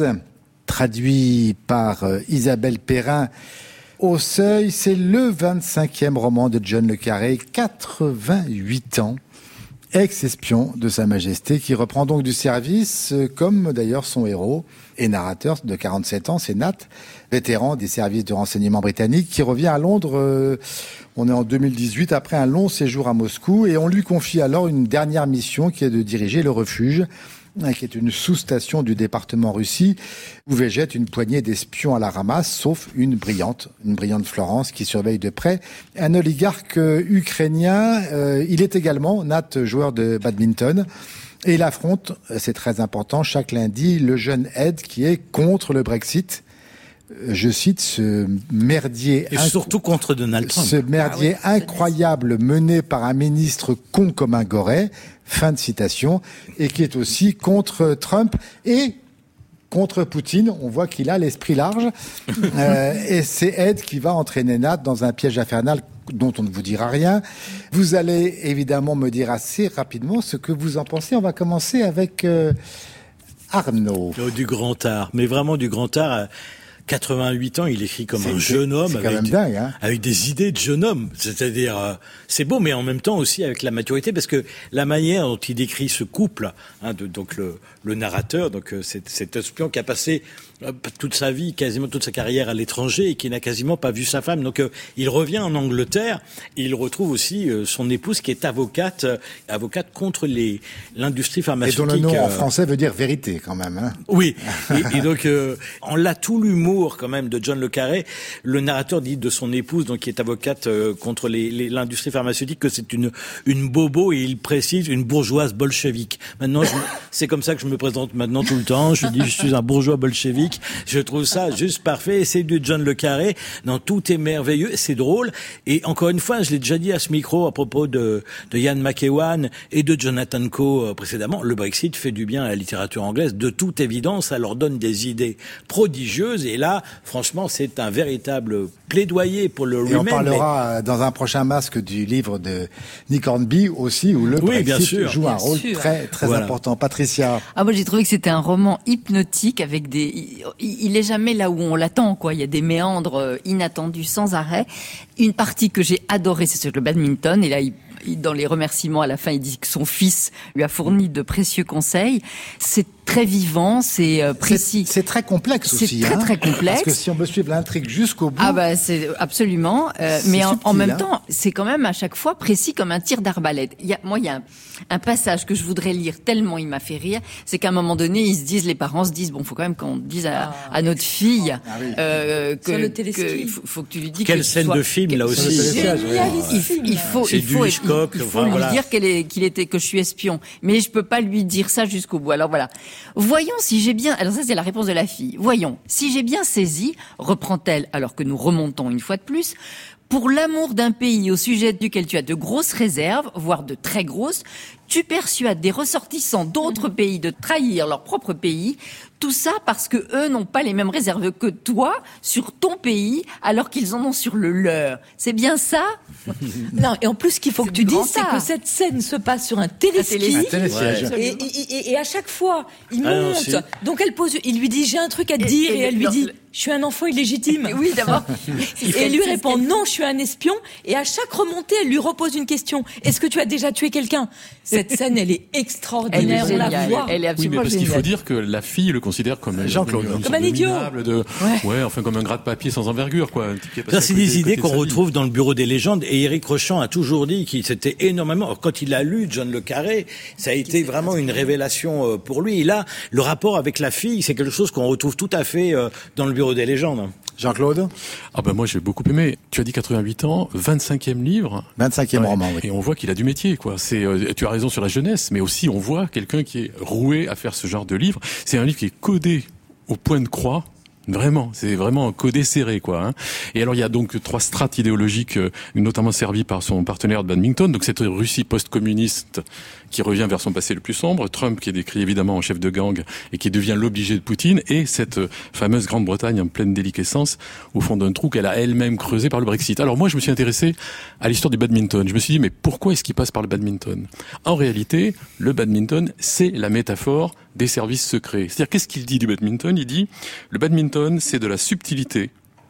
traduit par euh, Isabelle Perrin, Au Seuil, c'est le vingt-cinquième roman de John le Carré, quatre-vingt-huit ans. Ex-espion de Sa Majesté, qui reprend donc du service, comme d'ailleurs son héros et narrateur de quarante-sept ans, c'est Nat, vétéran des services de renseignement britanniques, qui revient à Londres, euh, on est en deux mille dix-huit, après un long séjour à Moscou, et on lui confie alors une dernière mission qui est de diriger le refuge, qui est une sous-station du département Russie, où végète une poignée d'espions à la ramasse, sauf une brillante, une brillante Florence qui surveille de près un oligarque ukrainien. Euh, il est également, Nat, joueur de badminton, et il affronte, c'est très important, chaque lundi, le jeune Ed qui est contre le Brexit. Je cite ce merdier... Et inc... surtout contre Donald Trump. Ce merdier ah oui, incroyable mené par un ministre con comme un goret, fin de citation, et qui est aussi contre Trump et contre Poutine. On voit qu'il a l'esprit large. euh, et c'est Ed qui va entraîner Nat dans un piège infernal dont on ne vous dira rien. Vous allez évidemment me dire assez rapidement ce que vous en pensez. On va commencer avec euh, Arnaud. Oh, du grand art, mais vraiment du grand art... Euh... quatre-vingt-huit ans, il écrit comme c'est, un jeune homme, c'est avec, même dingue, hein. avec des idées de jeune homme. C'est-à-dire, euh, c'est beau, mais en même temps aussi avec la maturité, parce que la manière dont il décrit ce couple, hein, de, donc le, le narrateur, donc euh, cet, cet espion qui a passé euh, toute sa vie, quasiment toute sa carrière à l'étranger et qui n'a quasiment pas vu sa femme. Donc euh, il revient en Angleterre et il retrouve aussi euh, son épouse qui est avocate, euh, avocate contre les l'industrie pharmaceutique. Et dont le nom euh, en français veut dire vérité quand même. Hein. Oui. et, et donc euh, on l'a tout l'humour quand même de John le Carré. Le narrateur dit de son épouse, donc qui est avocate euh, contre les, les, l'industrie pharmaceutique, que c'est une une bobo, et il précise une bourgeoise bolchevique. Maintenant, je, c'est comme ça que je me présente maintenant tout le temps. Je dis je suis un bourgeois bolchevique. Je trouve ça juste parfait. Et c'est du John le Carré. Non, tout est merveilleux. C'est drôle. Et encore une fois, je l'ai déjà dit à ce micro à propos de de Ian McEwan et de Jonathan Coe euh, précédemment. Le Brexit fait du bien à la littérature anglaise. De toute évidence, ça leur donne des idées prodigieuses. Et là, franchement, c'est un véritable plaidoyer pour le remake. Et on parlera mais... dans un prochain masque du livre de Nick Hornby aussi, où le oui, Brexit joue bien un rôle sûr. très très voilà. important. Patricia. Ah, moi j'ai trouvé que c'était un roman hypnotique avec des. Il, il est jamais là où on l'attend, quoi. Il y a des méandres inattendus sans arrêt. Une partie que j'ai adorée, c'est sur le badminton, et là il dans les remerciements à la fin, il dit que son fils lui a fourni de précieux conseils. C'est très vivant, c'est euh, précis. C'est, c'est très complexe c'est aussi. C'est très hein, très complexe. Parce que si on veut suivre l'intrigue jusqu'au bout. Ah bah c'est absolument. Euh, c'est mais en, subtil, en même hein. temps, c'est quand même à chaque fois précis comme un tir d'arbalète. Il y a, moi, il y a un, un passage que je voudrais lire tellement il m'a fait rire, c'est qu'à un moment donné, ils se disent, les parents se disent, bon, faut quand même qu'on dise à, ah. à notre fille ah, oui. euh, que, sur le que il faut, faut que tu lui dises. Quelle que scène sois, de film là aussi. Il, il faut, c'est il faut, du Hitchcock, il, il faut enfin, lui voilà. dire qu'elle est, qu'il était, que je suis espion. Mais je peux pas lui dire ça jusqu'au bout. Alors voilà. Voyons si j'ai bien. Alors ça, c'est la réponse de la fille. Voyons si j'ai bien saisi, reprend-elle, alors que nous remontons une fois de plus. Pour l'amour d'un pays au sujet duquel tu as de grosses réserves, voire de très grosses, tu persuades des ressortissants d'autres pays de trahir leur propre pays. Tout ça parce que eux n'ont pas les mêmes réserves que toi sur ton pays, alors qu'ils en ont sur le leur. C'est bien ça? Non, et en plus, ce qu'il faut c'est que tu dises, ça. c'est que cette scène se passe sur un téléski. Un télésiège. Et, et, et, et à chaque fois, il ah monte. Non, donc elle pose, il lui dit, j'ai un truc à te et, dire, et, et elle lui non, dit, le... je suis un enfant illégitime. Oui, d'abord. Et elle lui répond, non, je suis un espion. Et à chaque remontée, elle lui repose une question. Est-ce que tu as déjà tué quelqu'un? Cette scène, elle est extraordinaire. Elle est on la géniale. voit. Elle est Oui, absolument mais parce qu'il géniale. faut dire que la fille le considère comme un Jean-Claude. une Comme un sorte de idiot. minable de, Ouais. ouais, enfin comme un gras de papier sans envergure, quoi. Un type qui est passé Ça, à c'est côté- des idées côté de qu'on sa vie. retrouve dans le bureau des légendes. Et Éric Rochant a toujours dit qu'il s'était énormément, quand il a lu John le Carré, ça a été vraiment une révélation pour lui. Et là, le rapport avec la fille, c'est quelque chose qu'on retrouve tout à fait dans le bureau des légendes. Jean-Claude? Ah ben moi j'ai beaucoup aimé. Tu as dit quatre-vingt-huit ans, vingt-cinquième livre. vingt-cinquième Ouais. roman, oui. Et on voit qu'il a du métier, quoi. C'est, euh, tu as raison sur la jeunesse, mais aussi on voit quelqu'un qui est roué à faire ce genre de livre. C'est un livre qui est codé au point de croix. Vraiment, c'est vraiment un codé serré, quoi. Hein. Et alors il y a donc trois strates idéologiques, euh, notamment servies par son partenaire de badminton. Donc cette Russie post-communiste qui revient vers son passé le plus sombre, Trump qui est décrit évidemment en chef de gang et qui devient l'obligé de Poutine, et cette euh, fameuse Grande-Bretagne en pleine déliquescence au fond d'un trou qu'elle a elle-même creusé par le Brexit. Alors moi je me suis intéressé à l'histoire du badminton. Je me suis dit mais pourquoi est-ce qu'il passe par le badminton? En réalité, le badminton c'est la métaphore des services secrets. C'est-à-dire qu'est-ce qu'il dit du badminton? Il dit le badminton c'est de la subtilité,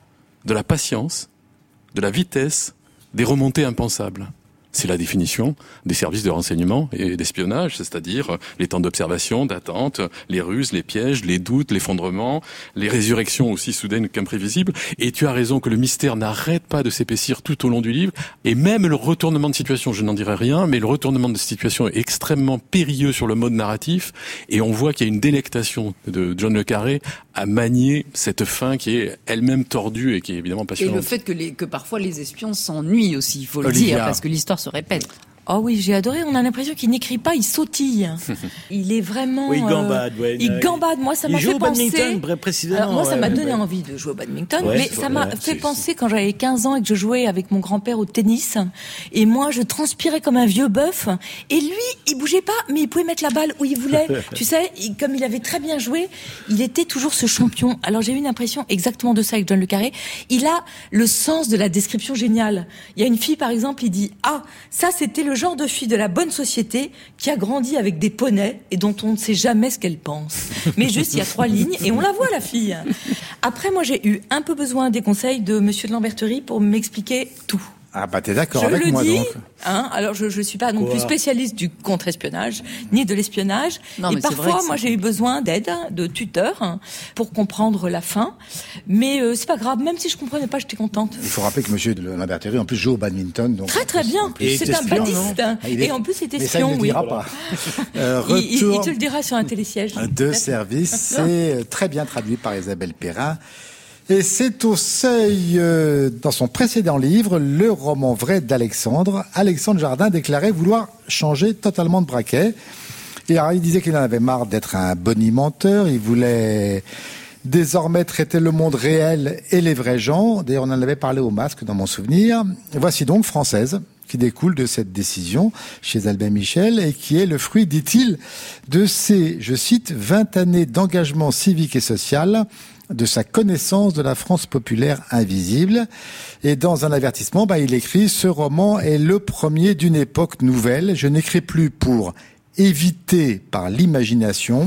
de la patience, de la vitesse, des remontées impensables. C'est la définition des services de renseignement et d'espionnage, c'est-à-dire les temps d'observation, d'attente, les ruses, les pièges, les doutes, l'effondrement, les résurrections aussi soudaines qu'imprévisibles. Et tu as raison que le mystère n'arrête pas de s'épaissir tout au long du livre. Et même le retournement de situation, je n'en dirai rien, mais le retournement de situation est extrêmement périlleux sur le mode narratif. Et on voit qu'il y a une délectation de John le Carré à manier cette fin qui est elle-même tordue et qui est évidemment Et passionnante. le fait que, les, que parfois les espions s'ennuient aussi, il faut le Olivia. dire, parce que l'histoire se répète. Oh oui, j'ai adoré. On a l'impression qu'il n'écrit pas, il sautille. Il est vraiment. Oui, il gambade, euh, ouais. Il gambade. Moi, ça Il m'a joue fait au penser. badminton, très précisément. Alors moi, ça ouais, m'a ouais, donné ouais. envie de jouer au badminton, Ouais, mais c'est ça vrai, m'a ouais, fait c'est- penser quand j'avais quinze ans et que je jouais avec mon grand-père au tennis. Et moi, je transpirais comme un vieux bœuf. Et lui, il bougeait pas, mais il pouvait mettre la balle où il voulait. Tu sais, il- comme il avait très bien joué, il était toujours ce champion. Alors j'ai eu une impression exactement de ça avec John le Carré. Il a le sens de la description géniale. Il y a une fille, par exemple, il dit « Ah, ça c'était le genre de fille de la bonne société qui a grandi avec des poneys et dont on ne sait jamais ce qu'elle pense. » Mais juste, il y a trois lignes et on la voit, la fille. Après, moi, j'ai eu un peu besoin des conseils de Monsieur de Lamberterie pour m'expliquer tout. Ah bah t'es d'accord Je avec le moi dis, donc. hein, alors je ne suis pas non Quoi plus spécialiste du contre-espionnage, ni de l'espionnage. Non, et mais c'est vrai parfois, que moi, c'est- j'ai eu besoin d'aide, de tuteurs, hein, pour comprendre la fin. Mais euh, c'est pas grave, même si je comprenais pas, j'étais contente. Il faut rappeler que Monsieur de Lamberterie en plus joue au badminton. Donc Très très bien. Et C'est il est un espion, badiste. Ah, il est- Et en plus, il est Mais ça, il espion, ne le oui. dira pas. Euh, Il, il- il retour te le dira sur un télésiège. de service, c'est très bien traduit par Isabelle Perrin. Et c'est au seuil, euh, dans son précédent livre, le roman vrai d'Alexandre, Alexandre Jardin déclarait vouloir changer totalement de braquet. Et alors, il disait qu'il en avait marre d'être un bonimenteur, il voulait désormais traiter le monde réel et les vrais gens. D'ailleurs, on en avait parlé au Masque dans mon souvenir. Voici donc Française, qui découle de cette décision chez Albin Michel et qui est le fruit, dit-il, de ses, je cite, vingt années d'engagement civique et social, de sa connaissance de la France populaire invisible. Et dans un avertissement, bah, il écrit « Ce roman est le premier d'une époque nouvelle. Je n'écris plus pour éviter par l'imagination.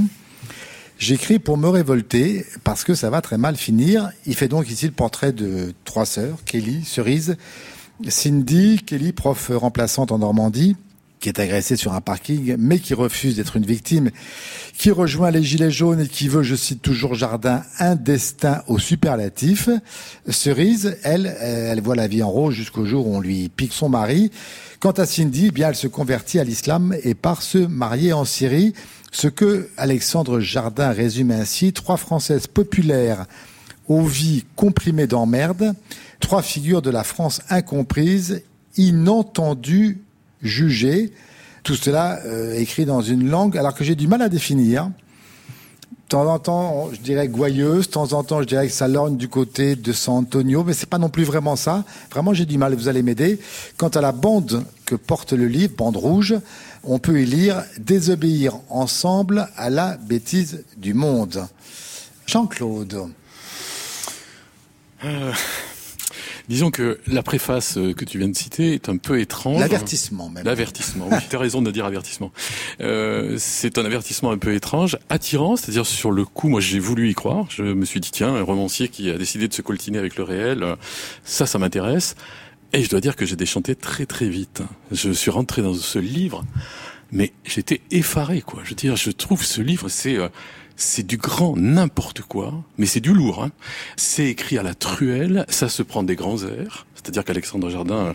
J'écris pour me révolter parce que ça va très mal finir. » Il fait donc ici le portrait de trois sœurs, Kelly, Cerise Cindy Kelly, prof remplaçante en Normandie, qui est agressée sur un parking, mais qui refuse d'être une victime, qui rejoint les Gilets jaunes et qui veut, je cite toujours Jardin, un destin au superlatif. Cerise, elle, elle voit la vie en rose jusqu'au jour où on lui pique son mari. Quant à Cindy, eh bien, elle se convertit à l'islam et part se marier en Syrie. Ce que Alexandre Jardin résume ainsi: trois Françaises populaires aux vies comprimées d'emmerde, trois figures de la France incomprise, inentendues, jugées. Tout cela euh, écrit dans une langue alors que j'ai du mal à définir. De temps en temps, je dirais gouailleuse, de temps en temps, je dirais que ça lorgne du côté de San Antonio, mais c'est pas non plus vraiment ça. Vraiment, j'ai du mal, vous allez m'aider. Quant à la bande que porte le livre, bande rouge, on peut y lire « Désobéir ensemble à la bêtise du monde ». Jean-Claude. Euh, disons que la préface que tu viens de citer est un peu étrange. L'avertissement même. L'avertissement, oui, tu as raison de dire avertissement. Euh, c'est un avertissement un peu étrange, attirant, c'est-à-dire sur le coup, moi j'ai voulu y croire. Je me suis dit, tiens, un romancier qui a décidé de se coltiner avec le réel, ça, ça m'intéresse. Et je dois dire que j'ai déchanté très très vite. Je suis rentré dans ce livre, mais j'étais effaré, quoi. Je veux dire, je trouve ce livre, c'est... Euh, C'est du grand n'importe quoi, mais c'est du lourd. Hein. C'est écrit à la truelle, ça se prend des grands airs. C'est-à-dire qu'Alexandre Jardin euh,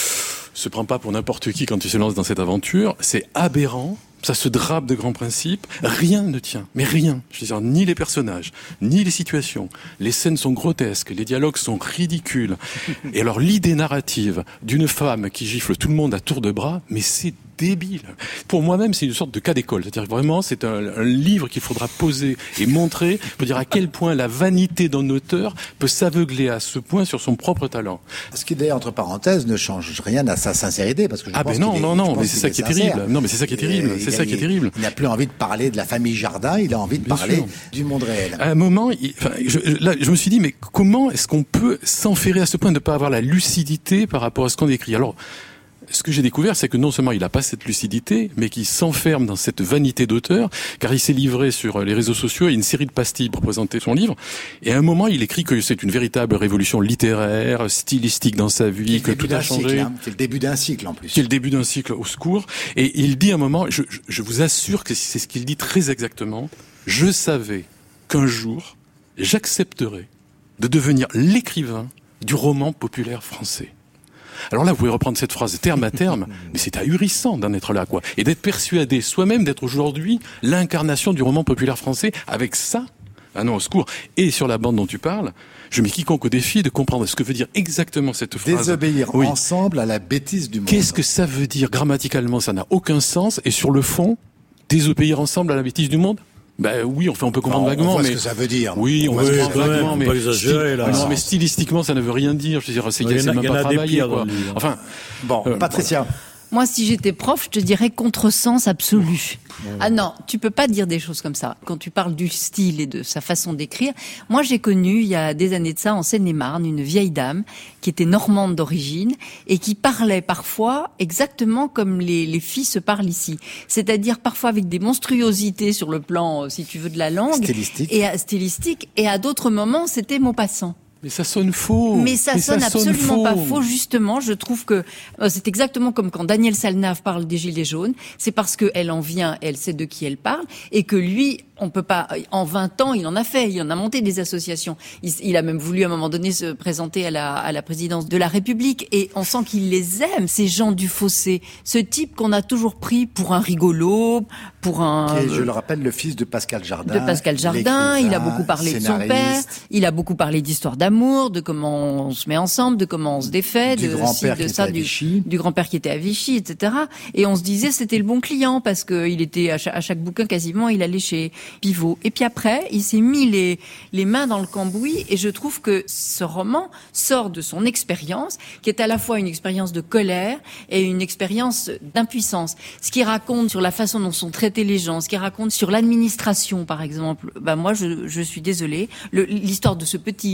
se prend pas pour n'importe qui quand il se lance dans cette aventure. C'est aberrant, ça se drape de grands principes. Rien ne tient, mais rien. Je veux dire, ni les personnages, ni les situations. Les scènes sont grotesques, les dialogues sont ridicules. Et alors l'idée narrative d'une femme qui gifle tout le monde à tour de bras, mais c'est débile. Pour moi-même, c'est une sorte de cas d'école. C'est-à-dire que vraiment, c'est un, un livre qu'il faudra poser et montrer pour dire à quel point la vanité d'un auteur peut s'aveugler à ce point sur son propre talent. Ce qui, d'ailleurs, entre parenthèses, ne change rien à sa sincérité, parce que je ah pense ben non, qu'il est, non, non, mais c'est c'est ça qui est sincère. terrible. Non, mais c'est ça qui est terrible. Et c'est il ça a, qui est terrible. Il n'a plus envie de parler de la famille Jardin, il a envie de Bien parler sûr. du monde réel. À un moment, il, enfin, je, là, je me suis dit, mais comment est-ce qu'on peut s'enferrer à ce point de ne pas avoir la lucidité par rapport à ce qu'on écrit? Alors, ce que j'ai découvert, c'est que non seulement il n'a pas cette lucidité, mais qu'il s'enferme dans cette vanité d'auteur, car il s'est livré sur les réseaux sociaux et une série de pastilles pour présenter son livre. Et à un moment, il écrit que c'est une véritable révolution littéraire, stylistique dans sa vie, que tout a changé. Cycle, hein. C'est le début d'un cycle en plus. C'est le début d'un cycle, au secours. Et il dit à un moment, je, je, je vous assure que c'est ce qu'il dit très exactement, je savais qu'un jour, j'accepterais de devenir l'écrivain du roman populaire français. Alors là, vous pouvez reprendre cette phrase terme à terme, mais c'est ahurissant d'en être là, quoi. Et d'être persuadé soi-même d'être aujourd'hui l'incarnation du roman populaire français avec ça. Ah non, au secours. Et sur la bande dont tu parles, je mets quiconque au défi de comprendre ce que veut dire exactement cette phrase. Désobéir oui. ensemble à la bêtise du monde. Qu'est-ce que ça veut dire grammaticalement? Ça n'a aucun sens. Et sur le fond, désobéir ensemble à la bêtise du monde? Ben oui, enfin on peut comprendre on, vaguement, on voit mais ce que ça veut dire. oui, on, on va oui, se comprendre vaguement, même, mais pas exagérer, là. non, mais stylistiquement, ça ne veut rien dire. Je veux dire, c'est, il y en a, c'est même il y en pas a des travaillé, pires quoi. dans le livre. Enfin, Bon, euh, Patricia. Moi, si j'étais prof, je te dirais contresens absolu. Ah non, tu peux pas dire des choses comme ça. Quand tu parles du style et de sa façon d'écrire, moi j'ai connu, il y a des années de ça, en Seine-et-Marne, une vieille dame qui était normande d'origine et qui parlait parfois exactement comme les, les filles se parlent ici. C'est-à-dire parfois avec des monstruosités sur le plan, si tu veux, de la langue. Stylistique. Et à, stylistique. Et à d'autres moments, c'était Maupassant. mais ça sonne faux. Mais ça mais sonne ça sonne absolument faux. pas faux, justement. Je trouve que euh, c'est exactement comme quand Daniel Salnave parle des Gilets jaunes. C'est parce qu'elle en vient, elle sait de qui elle parle, et que lui, on peut pas, en vingt ans, il en a fait, il en a monté des associations. Il, il a même voulu, à un moment donné, se présenter à la, à la présidence de la République, et on sent qu'il les aime, ces gens du fossé. Ce type qu'on a toujours pris pour un rigolo, pour un... Qui est, je le rappelle, le fils de Pascal Jardin. De Pascal Jardin, il a beaucoup parlé de son père, il a beaucoup parlé d'histoire d'amour, de comment on se met ensemble, de comment on se défait, du de, grand-père de qui ça, était à du, Vichy. du grand-père qui était à Vichy, et cetera. Et on se disait c'était le bon client parce que il était à chaque, à chaque bouquin quasiment, il allait chez Pivot. Et puis après, il s'est mis les les mains dans le cambouis et je trouve que ce roman sort de son expérience, qui est à la fois une expérience de colère et une expérience d'impuissance. Ce qu'il raconte sur la façon dont sont traités les gens, ce qu'il raconte sur l'administration, par exemple. Ben moi, je, je suis désolée. Le, l'histoire de ce petit maire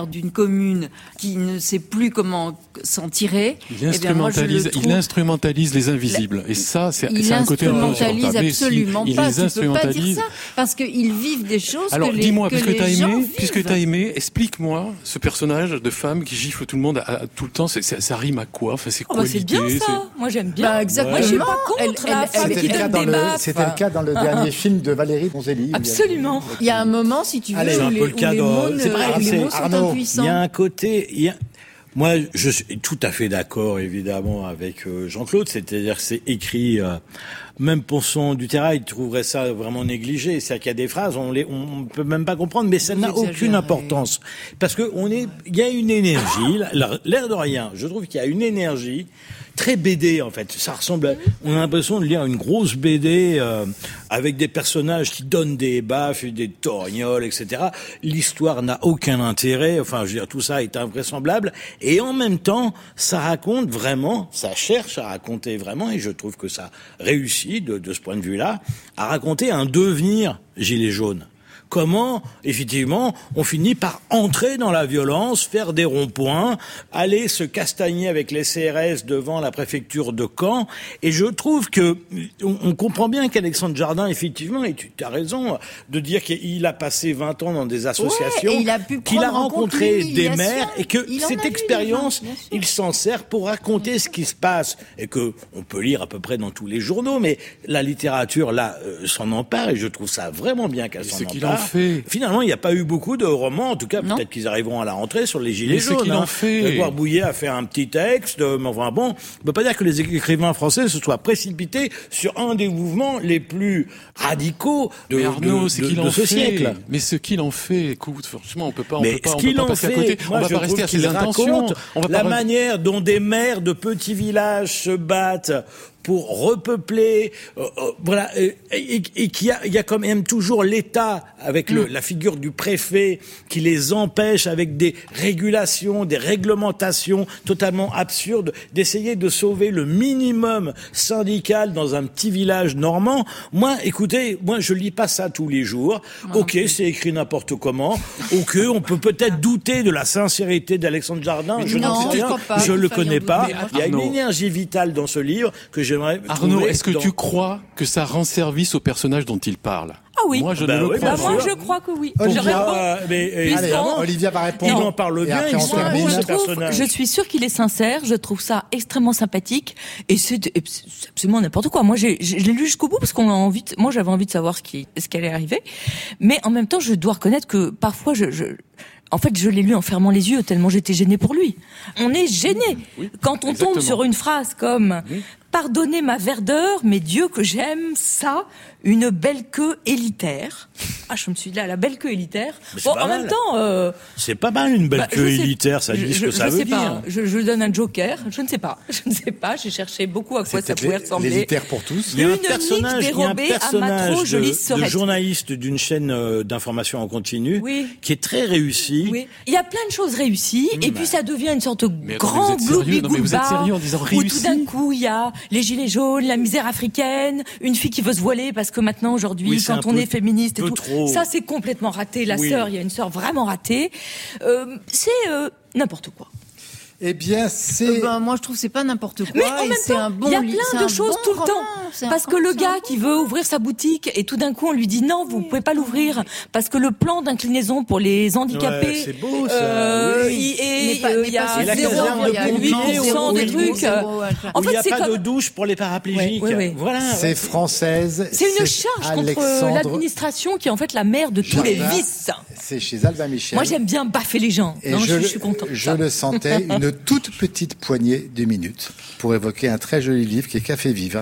d'une commune qui ne sait plus comment s'en tirer, il eh bien, moi, je le instrumentalise, trouve... il instrumentalise les invisibles. Et ça, c'est, c'est un côté un peu instrumentalise absolument si, pas. Il les tu peux pas dire ça parce qu'ils vivent des choses Alors, que les, dis-moi, que puisque les t'as gens aimé, vivent. puisque t'as aimé, explique-moi ce personnage de femme qui gifle tout le monde à, à, tout le temps. C'est, ça, ça rime à quoi? Enfin, c'est Oh quoi bah c'est l'idée? bien ça. C'est... Moi j'aime bien. Bah, exactement. Moi je suis pas contre Elle- la elle- femme C'était qui le cas donne dans des le, baffes. c'était le cas dans le dernier film de Valérie Donzelli. Absolument. Il y a un moment, si tu veux, Allez, où c'est un les, peu le où cas les dans- mots, ne- c'est vrai, les c'est- mots sont Arnaud, impuissants. Il y a un côté, il y a... Moi, je suis tout à fait d'accord, évidemment, avec euh, Jean-Claude. C'est-à-dire que c'est écrit, euh, même Ponson du Terrail trouverait ça vraiment négligé. C'est-à-dire qu'il y a des phrases, on les, on peut même pas comprendre, mais ça Vous n'a exagérez. aucune importance. Parce que on est, il y a une énergie, là, l'air de rien. Je trouve qu'il y a une énergie très B D, en fait. Ça ressemble à, on a l'impression de lire une grosse B D, euh, avec des personnages qui donnent des baffes, des torgnoles, et cetera. L'histoire n'a aucun intérêt. Enfin, je veux dire, tout ça est invraisemblable. Et en même temps, ça raconte vraiment, ça cherche à raconter vraiment, et je trouve que ça réussit, de, de ce point de vue-là, à raconter un devenir gilet jaune. Comment, effectivement, on finit par entrer dans la violence, faire des ronds-points, aller se castagner avec les C R S devant la préfecture de Caen. Et je trouve que on, on comprend bien qu'Alexandre Jardin, effectivement, et tu as raison de dire qu'il a passé vingt ans dans des associations, Ouais, et il a pu qu'il a prendre en compte rencontré des l'humiliation. maires, et que Il en a cette vu, expérience, des gens, bien sûr. il s'en sert pour raconter ce qui se passe, et que on peut lire à peu près dans tous les journaux, mais la littérature, là, euh, s'en empare, et je trouve ça vraiment bien qu'elle Mais s'en ce empare. qu'il en fait. Finalement, il n'y a pas eu beaucoup de romans, en tout cas, Non. peut-être qu'ils arriveront à la rentrée sur les gilets Mais ce jaunes. qu'il hein. en fait. Grégoire Bouillet a fait un petit texte, euh, mais enfin bon, on ne peut pas dire que les écrivains français se soient précipités sur un des mouvements les plus radicaux de, Mais Arnaud, de, c'est de- qu'il de en ce fait. siècle. Mais ce qu'il en fait, écoute, franchement, on peut pas, on Mais peut pas, ce on peut qu'il pas en passer fait, à côté. moi, on va je pas rester trouve à ses qu'il intentions. raconte On va la pas... manière dont des maires de petits villages se battent pour repeupler, euh, euh, voilà, et, et, et qu'il y a, il y a quand même toujours l'État avec le, la figure du préfet qui les empêche avec des régulations, des réglementations totalement absurdes, d'essayer de sauver le minimum syndical dans un petit village normand. Moi, écoutez, moi je lis pas ça tous les jours. Ok, c'est écrit n'importe comment. Ok, on peut peut-être douter de la sincérité d'Alexandre Jardin. Je non, n'en sais je rien. crois pas. Je Il le faut y en connais pas. douter. Il y a une Arnaud. énergie vitale dans ce livre que j'aimerais Arnaud, trouver est-ce que dans- tu crois que ça rend service au personnage dont il parle? Ah oui. Moi, je Bah ne le oui, crois Bah, bien pas. moi sûr. je crois que oui. Olivia, Je réponds. Ah, mais, euh, Puisqu'on- Allez, Olivia va répondre. Il en parle Et bien, après, il on s'en termine. Moi, fout, je, ce trouve, personnage. je suis sûre qu'il est sincère, je trouve ça extrêmement sympathique, et c'est et c'est absolument n'importe quoi. Moi, j'ai, je l'ai lu jusqu'au bout parce qu'on a envie, de- moi, j'avais envie de savoir ce qui, ce qui allait arriver, mais en même temps, je dois reconnaître que parfois, je, je en fait, je l'ai lu en fermant les yeux tellement j'étais gênée pour lui. On est gêné Oui, quand on exactement. tombe sur une phrase comme pardonnez ma verdeur, mais Dieu que j'aime ça, une belle queue élitaire. Ah, je me suis dit là, la belle queue élitaire. Mais c'est Bon, pas en mal. même temps. Euh, C'est pas mal une belle bah, queue je sais- élitaire, ça dit je- ce que je- ça je veut sais pas. dire. Je, je donne un joker. Je ne sais pas. Je ne sais pas. J'ai cherché beaucoup à quoi ça C'était pouvait ressembler. l'élitaire pour tous. Il y a un Une personnage, nique il y a un dérobée à personnage Macro, de, jolie de serette. journaliste d'une chaîne euh, d'information en continu Oui. qui est très réussi. Oui. Il y a plein de choses réussies, et puis ça devient une sorte de Mais attends, grand mais vous êtes sérieux? glooby Non, mais vous êtes goulba, sérieux en disant où tout réussi? d'un coup il y a les gilets jaunes, la misère africaine, une fille qui veut se voiler parce que maintenant aujourd'hui, Oui, c'est quand un on peu- est féministe et peu tout, trop. ça c'est complètement raté. La Oui. sœur, il y a une sœur vraiment ratée. Euh, c'est euh, n'importe quoi. Eh bien, Euh, c'est... ben, moi, je trouve que c'est pas n'importe quoi. Mais en et même c'est temps, un bon il y a li- c'est plein un de choses bon tout le roman, temps. c'est un- Parce que le c'est un gars bon qui veut ouvrir sa boutique et tout d'un coup on lui dit non, vous pouvez pas l'ouvrir parce que le plan d'inclinaison pour les handicapés, Ouais, c'est beau, ça, euh, oui. il- et N'est pas- euh, n'est il y a pas Et la zéro, caserne de il y a pompiers, huit pour cent oui, de oui, trucs. euh, En où il n'y fait, a c'est pas de comme douche pour les paraplégiques. Oui, oui, oui. Voilà. C'est française. c'est une charge contre Alexandre- l'administration qui est en fait la mère de tous les Jardin. vices. C'est chez Albin Michel. Moi j'aime bien baffer les gens. Et Non, je, je, le- je suis contente. je le sentais, une toute petite poignée de minutes pour évoquer un très joli livre qui est Café Vive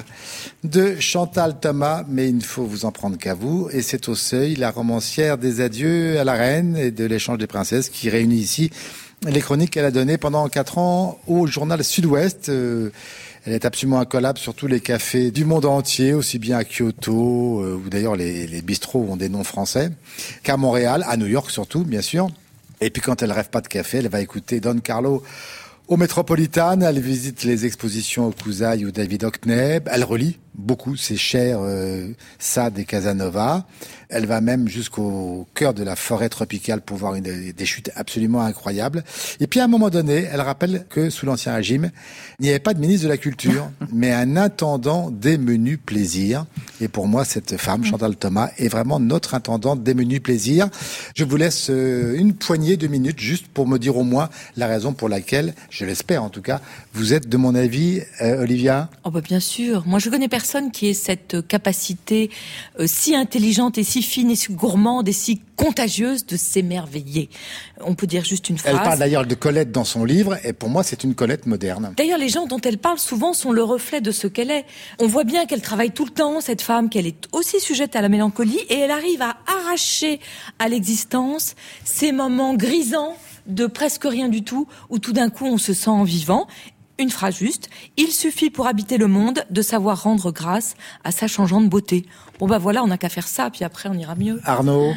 de Chantal Thomas, mais il ne faut vous en prendre qu'à vous. Et c'est au Seuil, la romancière des adieux à la reine et de l'échange des princesses qui réunit ici les chroniques qu'elle a données pendant quatre ans au journal Sud-Ouest. Euh, Elle est absolument incollable sur tous les cafés du monde entier, aussi bien à Kyoto, euh, où d'ailleurs les, les bistrots ont des noms français, qu'à Montréal, à New York surtout, bien sûr. Et puis quand elle rêve pas de café, elle va écouter Don Carlo au Métropolitane, elle visite les expositions au Cousaille ou David Hockney, elle relit beaucoup, c'est cher, euh, Sade et Casanova. Elle va même jusqu'au cœur de la forêt tropicale pour voir une, des chutes absolument incroyables. Et puis à un moment donné, elle rappelle que sous l'Ancien Régime, il n'y avait pas de ministre de la Culture, mais un intendant des menus plaisirs. Et pour moi, cette femme, Chantal Thomas, est vraiment notre intendante des menus plaisirs. Je vous laisse euh, une poignée de minutes juste pour me dire au moins la raison pour laquelle, je l'espère en tout cas, vous êtes de mon avis, euh, Olivia. Oh bah bien sûr. Moi, je connais personne qui ait cette capacité euh, si intelligente et si fine et si gourmande et si contagieuse de s'émerveiller. On peut dire juste une phrase. Elle parle d'ailleurs de Colette dans son livre, et pour moi, c'est une Colette moderne. D'ailleurs, les gens dont elle parle souvent sont le reflet de ce qu'elle est. On voit bien qu'elle travaille tout le temps, cette femme, qu'elle est aussi sujette à la mélancolie, et elle arrive à arracher à l'existence ces moments grisants de presque rien du tout, où tout d'un coup on se sent vivant. Une phrase juste, il suffit pour habiter le monde de savoir rendre grâce à sa changeante beauté. Bon bah voilà, on n'a qu'à faire ça, puis après on ira mieux. Arnaud?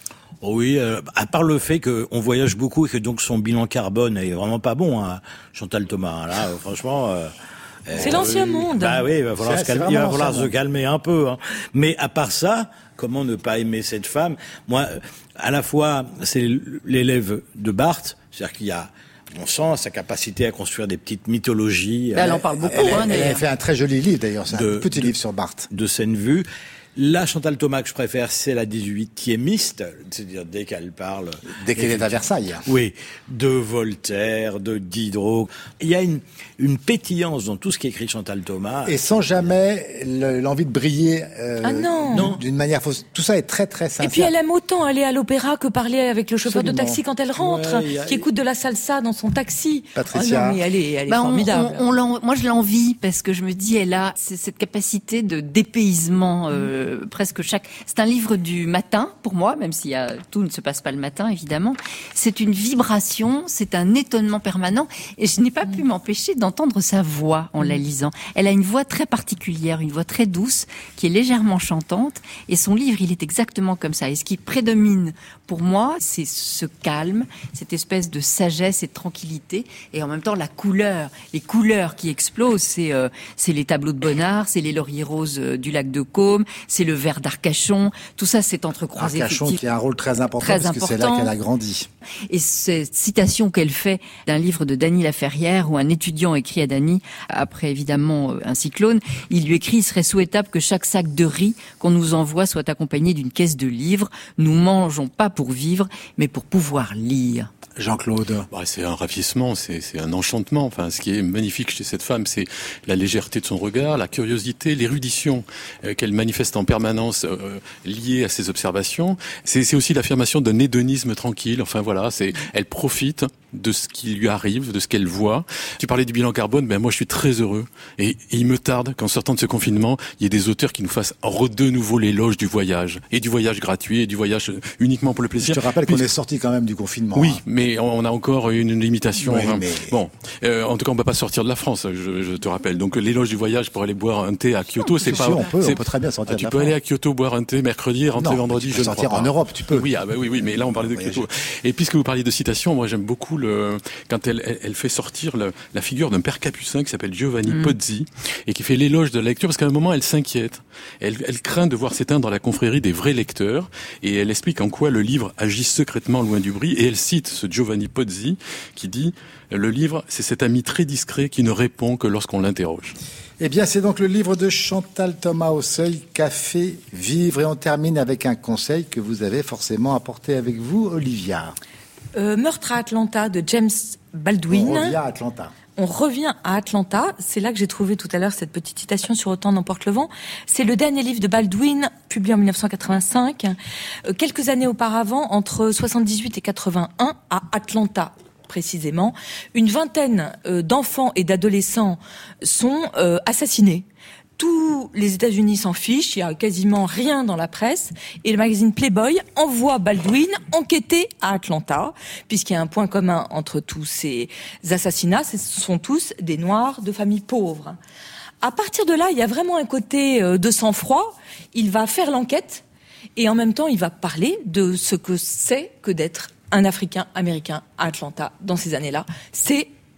Oh oui, euh, à part le fait qu'on voyage beaucoup et que donc son bilan carbone est vraiment pas bon, hein, Chantal Thomas. Là, euh, franchement... Euh, c'est euh, l'ancien oui, monde. Bah oui, il va falloir, se, calmer, il va falloir se calmer un peu. Hein. Mais à part ça, comment ne pas aimer cette femme? Moi, à la fois, c'est l'élève de Barthes, c'est-à-dire qu'il y a... On sent sa capacité à construire des petites mythologies. Elle, elle en parle beaucoup. Elle, hein, elle a fait un très joli livre d'ailleurs, c'est de, un petit de, livre sur Barthes. De scène vue. La Chantal Thomas que je préfère, c'est la dix-huitiémiste, c'est-à-dire dès qu'elle parle... Dès qu'elle est à Versailles. Oui, de Voltaire, de Diderot. Il y a une, une pétillance dans tout ce qu'écrit Chantal Thomas. Et sans jamais l'envie de briller euh, ah non. non. d'une manière fausse. Tout ça est très très sincère. Et puis elle aime autant aller à l'opéra que parler avec le chauffeur Absolument. de taxi quand elle rentre, ouais, a... qui écoute de la salsa dans son taxi. Patricia. Oh non, mais elle est, elle est bah formidable. On, on, on moi je l'envie parce que je me dis, elle a cette capacité de dépaysement... Euh, Euh, presque chaque. C'est un livre du matin pour moi, même si y a... tout ne se passe pas le matin évidemment. C'est une vibration, c'est un étonnement permanent, et je n'ai pas pu m'empêcher d'entendre sa voix en la lisant. Elle a une voix très particulière, une voix très douce, qui est légèrement chantante, et son livre il est exactement comme ça. Et ce qui prédomine pour moi, c'est ce calme, cette espèce de sagesse et de tranquillité, et en même temps la couleur, les couleurs qui explosent. C'est euh, c'est les tableaux de Bonnard, c'est les lauriers roses euh, du lac de Caume. C'est le vers d'Arcachon, tout ça s'est entrecroisé. Arcachon qui a un rôle très important très parce important. que c'est là qu'elle a grandi. Et cette citation qu'elle fait d'un livre de Dany Laferrière où un étudiant écrit à Dany, après évidemment un cyclone, il lui écrit « Il serait souhaitable que chaque sac de riz qu'on nous envoie soit accompagné d'une caisse de livres. Nous mangeons pas pour vivre, mais pour pouvoir lire. » Jean-Claude. Bah, c'est un ravissement, c'est, c'est un enchantement. Enfin, ce qui est magnifique chez cette femme, c'est la légèreté de son regard, la curiosité, l'érudition euh, qu'elle manifeste en permanence euh, liée à ses observations. C'est, c'est aussi l'affirmation d'un hédonisme tranquille. Enfin voilà, c'est, elle profite de ce qui lui arrive, de ce qu'elle voit. Tu parlais du bilan carbone, ben moi je suis très heureux. Et, et il me tarde qu'en sortant de ce confinement, il y ait des auteurs qui nous fassent de nouveau l'éloge du voyage. Et du voyage gratuit, et du voyage uniquement pour le plaisir. Je te rappelle qu'on Puis, est sorti quand même du confinement. Oui, hein. mais on a encore une limitation. Oui, hein. mais... Bon, euh, en tout cas, on ne peut pas sortir de la France, je, je te rappelle. Donc l'éloge du voyage pour aller boire un thé à Kyoto, c'est si, pas... Si, on peut, c'est... on peut très bien sortir ah, de tu la peux France. aller à Kyoto boire un thé mercredi et rentrer non, vendredi, tu peux je ne sortir crois en pas. Europe, tu peux. Oui, ah bah oui, oui, mais là on parlait de Kyoto. Et puisque vous parliez de citation, moi j'aime beaucoup le quand elle, elle, elle fait sortir le, la figure d'un père capucin qui s'appelle Giovanni mm. Pozzi et qui fait l'éloge de la lecture parce qu'à un moment elle s'inquiète. Elle, elle craint de voir s'éteindre la confrérie des vrais lecteurs et elle explique en quoi le livre agit secrètement loin du bruit et elle cite ce Giovanni Pozzi qui dit « Le livre, c'est cet ami très discret qui ne répond que lorsqu'on l'interroge ». Eh bien, c'est donc le livre de Chantal Thomas au seuil, Café, Vivre. Et on termine avec un conseil que vous avez forcément apporté avec vous, Olivia. Euh, Meurtre à Atlanta de James Baldwin. On revient à Atlanta. On revient à Atlanta. C'est là que j'ai trouvé tout à l'heure cette petite citation sur Autant n'emporte le vent. C'est le dernier livre de Baldwin, publié en dix-neuf cent quatre-vingt-cinq. Euh, quelques années auparavant, entre soixante-dix-huit et quatre-vingt-un, à Atlanta, précisément, une vingtaine euh, d'enfants et d'adolescents sont euh, assassinés. Tous les États-Unis s'en fichent, il y a quasiment rien dans la presse, et le magazine Playboy envoie Baldwin enquêter à Atlanta, puisqu'il y a un point commun entre tous ces assassinats, ce sont tous des Noirs de familles pauvres. À partir de là, il y a vraiment un côté de sang-froid, il va faire l'enquête, et en même temps, il va parler de ce que c'est que d'être un Africain-Américain à Atlanta dans ces années-là. C'est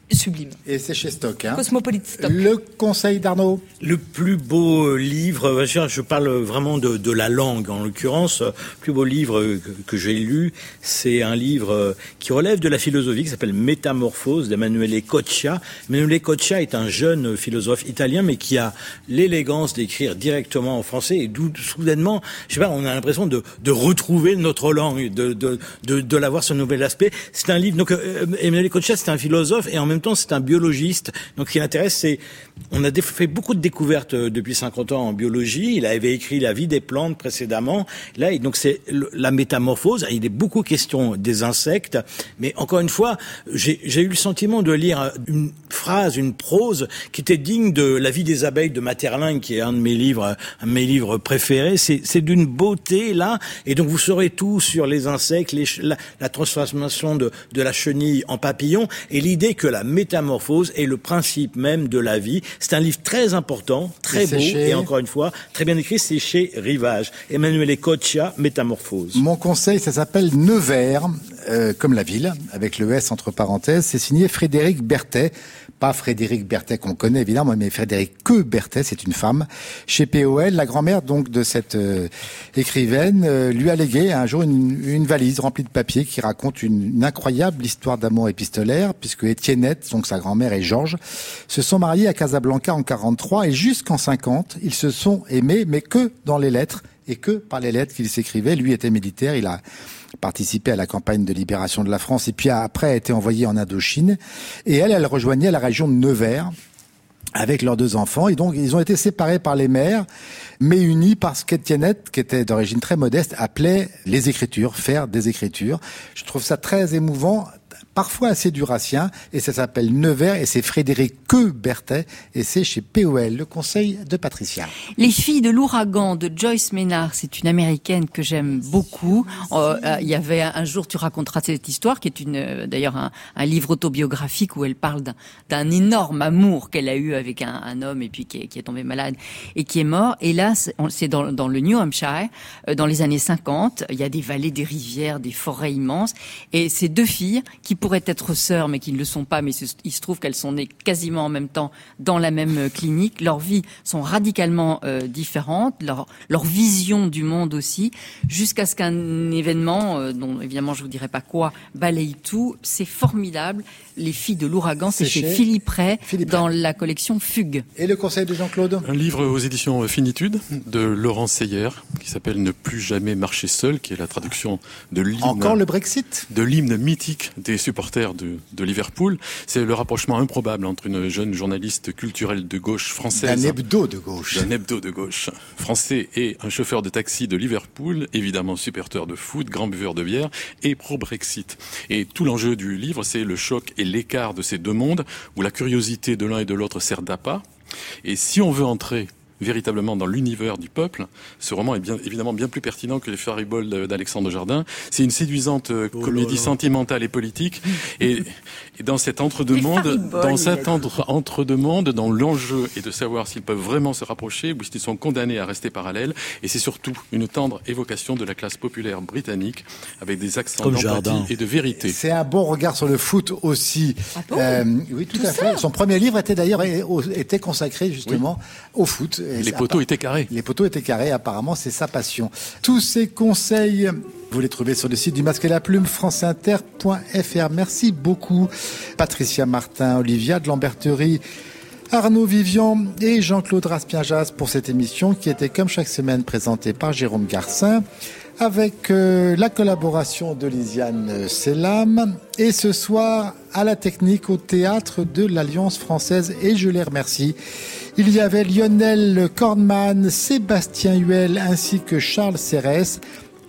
sublime. Et c'est chez Stock. Hein. Cosmopolite Stock. Le conseil d'Arnaud. Le plus beau livre, je parle vraiment de, de la langue en l'occurrence, le plus beau livre que, que j'ai lu, c'est un livre qui relève de la philosophie, qui s'appelle Métamorphose d'Emanuele Coccia. Emanuele Coccia est un jeune philosophe italien, mais qui a l'élégance d'écrire directement en français, et d'où soudainement, je sais pas, on a l'impression de, de retrouver notre langue, de, de, de, de l'avoir ce nouvel aspect. C'est un livre, donc euh, Emanuele Coccia, c'est un philosophe, et en même temps, c'est un biologiste. Donc, ce qui l'intéresse, c'est, on a fait beaucoup de découvertes depuis cinquante ans en biologie. Il avait écrit La vie des plantes précédemment. Là, donc, c'est la métamorphose. Il est beaucoup question des insectes. Mais encore une fois, j'ai, j'ai eu le sentiment de lire une phrase, une prose qui était digne de La vie des abeilles de Maeterlinck, qui est un de mes livres, un de mes livres préférés. C'est, c'est d'une beauté, là. Et donc, vous saurez tout sur les insectes, les, la, la transformation de, de la chenille en papillon, et l'idée que la métamorphose est le principe même de la vie. C'est un livre très important, très beau, chez... et encore une fois, très bien écrit. C'est chez Rivage. Emanuele Coccia, Métamorphose. Mon conseil, ça s'appelle Nevers, euh, comme la ville, avec le S entre parenthèses. C'est signé Frédéric Berthet. Pas Frédéric Berthet qu'on connaît évidemment, mais Frédéric que Berthet, c'est une femme. Chez P O L, la grand-mère donc de cette euh, écrivaine euh, lui a légué un jour une, une valise remplie de papiers qui raconte une, une incroyable histoire d'amour épistolaire, puisque Étiennette, donc sa grand-mère, et Georges se sont mariés à Casablanca en quarante-trois, et jusqu'en cinquante, ils se sont aimés, mais que dans les lettres, et que par les lettres qu'ils s'écrivaient. Lui était militaire, il a participé à la campagne de libération de la France, et puis après a été envoyé en Indochine. Et elle, elle rejoignait la région de Nevers avec leurs deux enfants. Et donc, ils ont été séparés par les mères, mais unis parce qu'Étiennette, qui était d'origine très modeste, appelait les écritures, faire des écritures. Je trouve ça très émouvant, parfois assez durassien, et ça s'appelle Nevers, et c'est Frédéric que Berthet, et c'est chez P O L, le conseil de Patricia. Les filles de l'ouragan de Joyce Maynard, c'est une américaine que j'aime beaucoup. Euh, il y avait un, un jour, tu raconteras cette histoire, qui est une, euh, d'ailleurs un, un livre autobiographique où elle parle d'un, d'un énorme amour qu'elle a eu avec un, un homme, et puis qui est, qui est tombé malade et qui est mort. Et là, c'est, c'est dans, dans le New Hampshire, euh, dans les années cinquante. Il y a des vallées, des rivières, des forêts immenses, et ces deux filles qui pourraient être sœurs, mais qui ne le sont pas, mais il se trouve qu'elles sont nées quasiment en même temps dans la même clinique. Leurs vies sont radicalement euh, différentes, leur, leur vision du monde aussi, jusqu'à ce qu'un événement, euh, dont évidemment je vous dirai pas quoi, balaye tout. C'est formidable. Les filles de l'ouragan, c'est, c'est chez, chez Philippe Ray, Philippe dans Ray. La collection Fugue. Et le conseil de Jean-Claude ? Un livre aux éditions Finitude de Laurent Seyer, qui s'appelle Ne plus jamais marcher seul, qui est la traduction de l'hymne. Encore le Brexit ? De l'hymne mythique des supporters de, de Liverpool. C'est le rapprochement improbable entre une jeune journaliste culturelle de gauche française. D'un hebdo de gauche. D'un hebdo de gauche. Français et un chauffeur de taxi de Liverpool, évidemment supporteur de foot, grand buveur de bière et pro-Brexit. Et tout l'enjeu du livre, c'est le choc et l'écart de ces deux mondes, où la curiosité de l'un et de l'autre sert d'appât. Et si on veut entrer véritablement dans l'univers du peuple, ce roman est bien évidemment bien plus pertinent que les fariboles d'Alexandre Jardin. C'est une séduisante oh comédie là là. sentimentale et politique, et, et dans cet entre-deux-mondes, dans cet entre, entre-deux-mondes, dans l'enjeu est de savoir s'ils peuvent vraiment se rapprocher ou s'ils sont condamnés à rester parallèles. Et c'est surtout une tendre évocation de la classe populaire britannique avec des accents Comme d'empathie Jardin. Et de vérité. C'est un bon regard sur le foot aussi. Ah bon euh, oui, tout, tout à ça. fait. Son premier livre était d'ailleurs était consacré justement oui. au foot. Et les poteaux étaient carrés. Les poteaux étaient carrés, apparemment, c'est sa passion. Tous ces conseils, vous les trouvez sur le site du Masque et la Plume, franceinter point f r. Merci beaucoup, Patricia Martin, Olivia de Lamberterie, Arnaud Vivian et Jean-Claude Raspian-Jazz pour cette émission qui était, comme chaque semaine, présentée par Jérôme Garcin, avec euh, la collaboration de Lisiane Selam, et ce soir à la technique au théâtre de l'Alliance française, et je les remercie. Il y avait Lionel Kornman, Sébastien Huel ainsi que Charles Serres.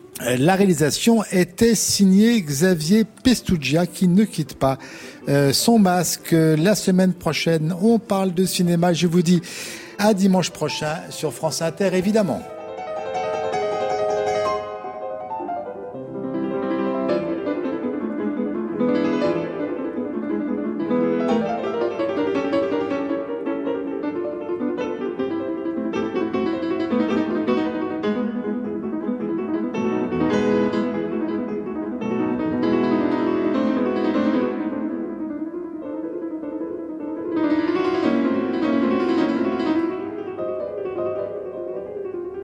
La réalisation était signée Xavier Pestugia qui ne quitte pas euh, son masque. La semaine prochaine, on parle de cinéma. Je vous dis à dimanche prochain sur France Inter, évidemment.